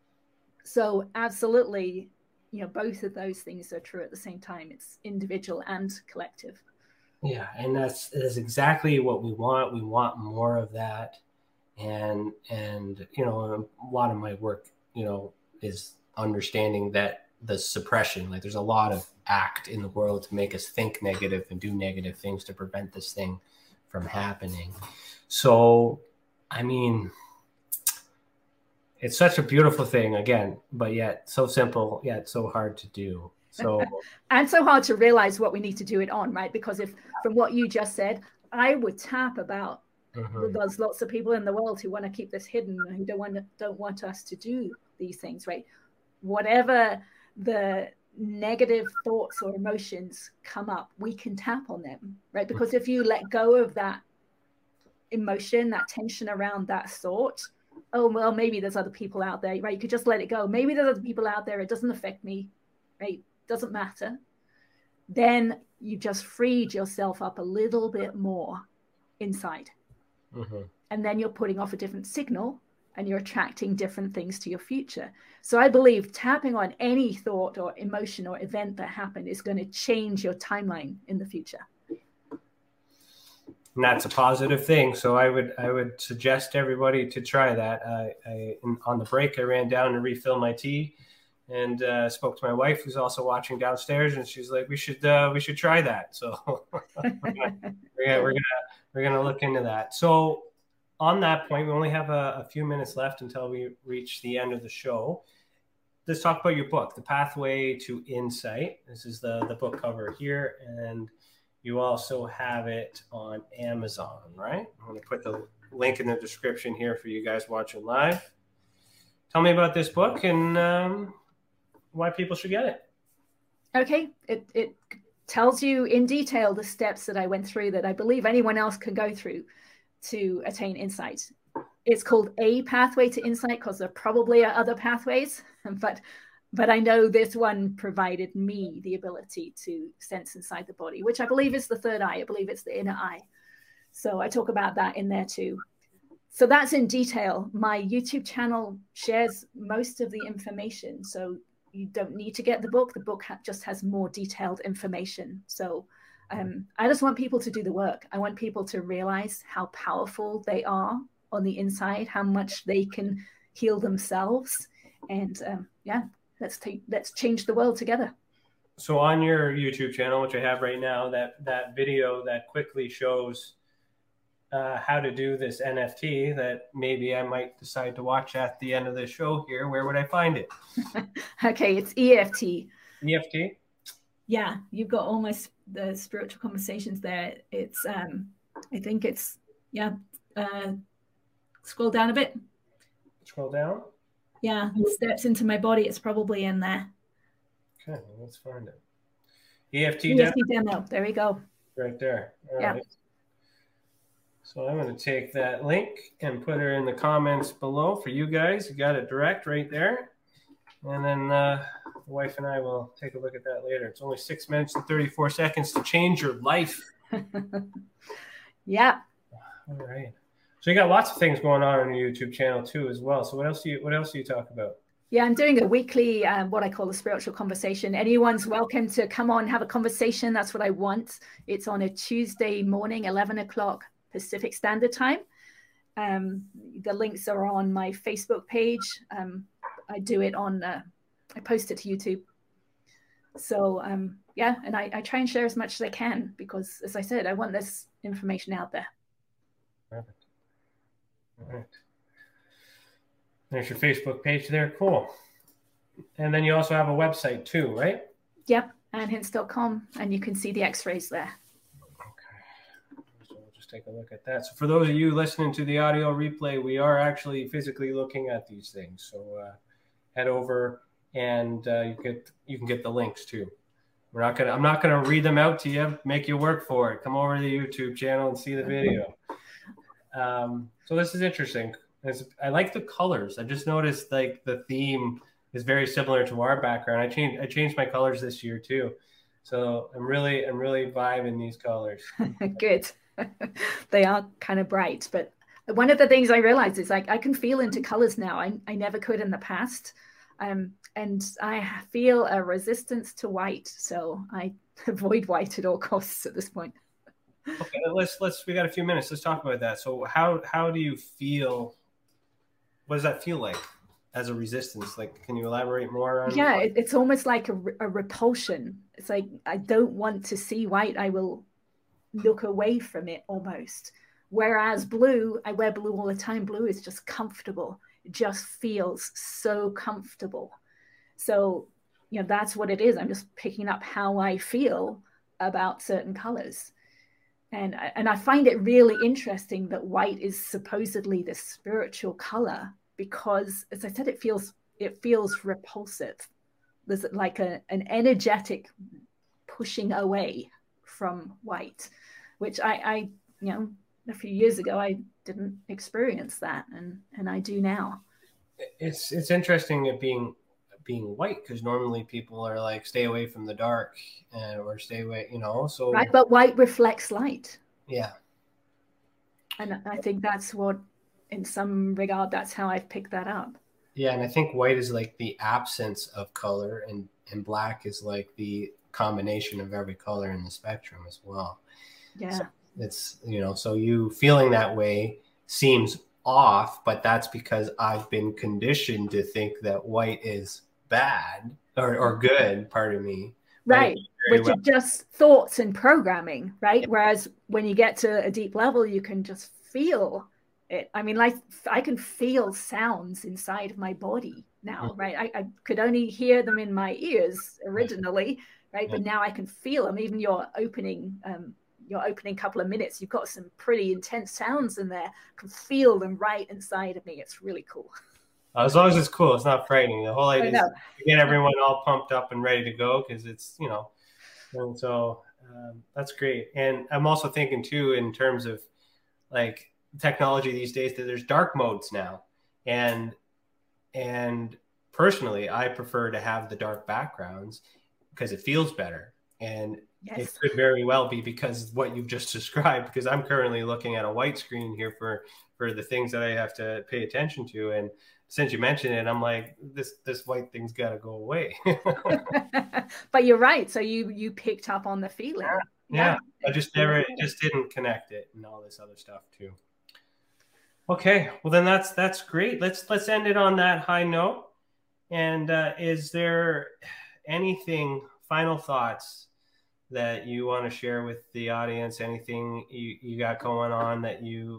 So absolutely, both of those things are true at the same time. It's individual and collective. Yeah. And that's exactly what we want. We want more of that. And a lot of my work, is understanding that the suppression, like there's a lot of act in the world to make us think negative and do negative things to prevent this thing from happening. So, I mean, it's such a beautiful thing again, but yet so simple, yet so hard to do. So, and so hard to realize what we need to do it on, right? Because if, from what you just said, I would tap about, there's lots of people in the world who want to keep this hidden, who don't want us to do these things, right? Whatever the negative thoughts or emotions come up, we can tap on them, right? Because if you let go of that emotion, that tension around that thought, oh, well, maybe there's other people out there, right? You could just let it go. Maybe there's other people out there. It doesn't affect me, right? Doesn't matter. Then you just freed yourself up a little bit more inside. And then you're putting off a different signal and you're attracting different things to your future. So I believe tapping on any thought or emotion or event that happened is going to change your timeline in the future. And that's a positive thing. So I would suggest everybody to try that. On the break, I ran down to refill my tea and spoke to my wife, who's also watching downstairs, and she's like, "We should try that." So we're gonna look into that. So on that point, we only have a few minutes left until we reach the end of the show. Let's talk about your book, The Pathway to Insight. This is the book cover here, and you also have it on Amazon, right? I'm going to put the link in the description here for you guys watching live. Tell me about this book and why people should get it. Okay. It tells you in detail the steps that I went through that I believe anyone else can go through to attain insight. It's called A Pathway to Insight because there probably are other pathways, but I know this one provided me the ability to sense inside the body, which I believe is the third eye. I believe it's the inner eye. So I talk about that in there too. So that's in detail. My YouTube channel shares most of the information. So you don't need to get the book. The book just has more detailed information. So I just want people to do the work. I want people to realize how powerful they are on the inside, how much they can heal themselves. And yeah, let's change the world together. So on your YouTube channel, which I have right now, that video that quickly shows how to do this NFT that maybe I might decide to watch at the end of the show here, where would I find it? Okay, it's EFT. EFT? Yeah, you've got almost the spiritual conversations there. It's, I think it's, yeah, scroll down a bit. Scroll down? Yeah, steps into my body. It's probably in there. Okay, well, let's find it. EFT demo. There we go. Right there. All yeah. Right. So I'm going to take that link and put her in the comments below for you guys. You got it direct right there. And then the wife and I will take a look at that later. It's only 6 minutes and 34 seconds to change your life. Yeah. All right. So you got lots of things going on your YouTube channel too, as well. So what else do you talk about? Yeah, I'm doing a weekly, what I call a spiritual conversation. Anyone's welcome to come on, have a conversation. That's what I want. It's on a Tuesday morning, 11 o'clock Pacific Standard Time. The links are on my Facebook page. I do it on, I post it to YouTube. So yeah, and I try and share as much as I can because, as I said, I want this information out there. Perfect. All right. There's your Facebook page there. Cool. And then you also have a website too, right? Yep, AnneHintz.com, and you can see the x-rays there. Okay. So we'll just take a look at that. So for those of you listening to the audio replay, we are actually physically looking at these things. So head over and you can get the links too. I'm not gonna read them out to you, make you work for it. Come over to the YouTube channel and see the video. So this is interesting. I like the colors. I just noticed like the theme is very similar to our background. I changed my colors this year too. So I'm really vibing these colors. Good. They are kind of bright, but one of the things I realized is like I can feel into colors now. I never could in the past. And I feel a resistance to white. So I avoid white at all costs at this point. Okay, we got a few minutes. Let's talk about that. So how do you feel? What does that feel like as a resistance? Like, can you elaborate more on? Yeah, it's almost like a repulsion. It's like, I don't want to see white. I will look away from it almost. Whereas blue, I wear blue all the time. Blue is just comfortable. It just feels so comfortable. So, you know, that's what it is. I'm just picking up how I feel about certain colors. And I find it really interesting that white is supposedly the spiritual color because, as I said, it feels repulsive. There's like an energetic pushing away from white, which I you know, a few years ago I didn't experience that, and I do now. It's interesting it being white because normally people are like stay away from the dark or stay away, you know. So right, but white reflects light. Yeah, and I think that's what, in some regard, that's how I've picked that up. Yeah, and I think white is like the absence of color, and black is like the combination of every color in the spectrum as well. Yeah, so it's, you know, so you feeling that way seems off, but that's because I've been conditioned to think that white is bad or good, pardon me. Right, which are just thoughts and programming, right? Yeah. Whereas when you get to a deep level, you can just feel it. I mean, like I can feel sounds inside of my body now, right? I could only hear them in my ears originally, right? But now I can feel them. Even your opening couple of minutes, you've got some pretty intense sounds in there. I can feel them right inside of me. It's really cool. As long as it's cool, it's not frightening. The whole idea is to get everyone all pumped up and ready to go because it's, you know, And so that's great. And I'm also thinking too, in terms of like technology these days, that there's dark modes now. And personally, I prefer to have the dark backgrounds because it feels better. And it could very well be because what you've just described, because I'm currently looking at a white screen here for the things that I have to pay attention to. And since you mentioned it, I'm like, this white thing's got to go away. But you're right. So you picked up on the feeling. Yeah. I just didn't connect it and all this other stuff too. Okay. Well, then that's great. Let's end it on that high note. And is there anything, final thoughts that you want to share with the audience? Anything you got going on that you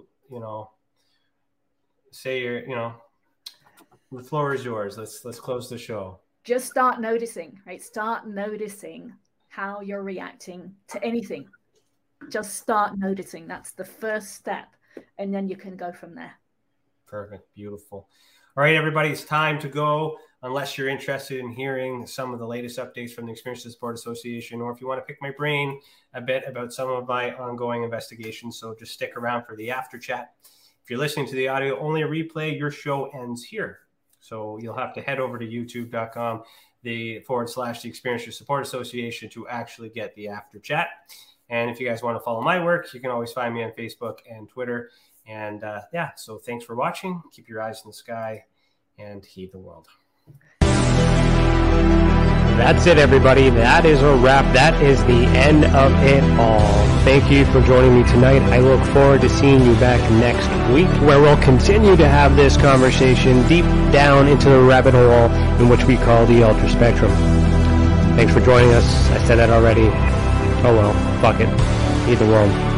say the floor is yours. Let's close the show. Just start noticing, right? Start noticing how you're reacting to anything. Just start noticing. That's the first step. And then you can go from there. Perfect. Beautiful. All right, everybody, it's time to go. Unless you're interested in hearing some of the latest updates from the Experiences Support Association, or if you want to pick my brain a bit about some of my ongoing investigations. So just stick around for the after chat. If you're listening to the audio only replay, your show ends here. So you'll have to head over to youtube.com, the Experiences Support Association, to actually get the after chat. And if you guys want to follow my work, you can always find me on Facebook and Twitter. And so thanks for watching. Keep your eyes in the sky and heed the world. That's it, everybody. That is a wrap. That is the end of it all. Thank you for joining me tonight. I look forward to seeing you back next week, where we'll continue to have this conversation deep down into the rabbit hole in which we call the Ultra Spectrum. Thanks for joining us. I said that already. Oh well, fuck it. Heed the world.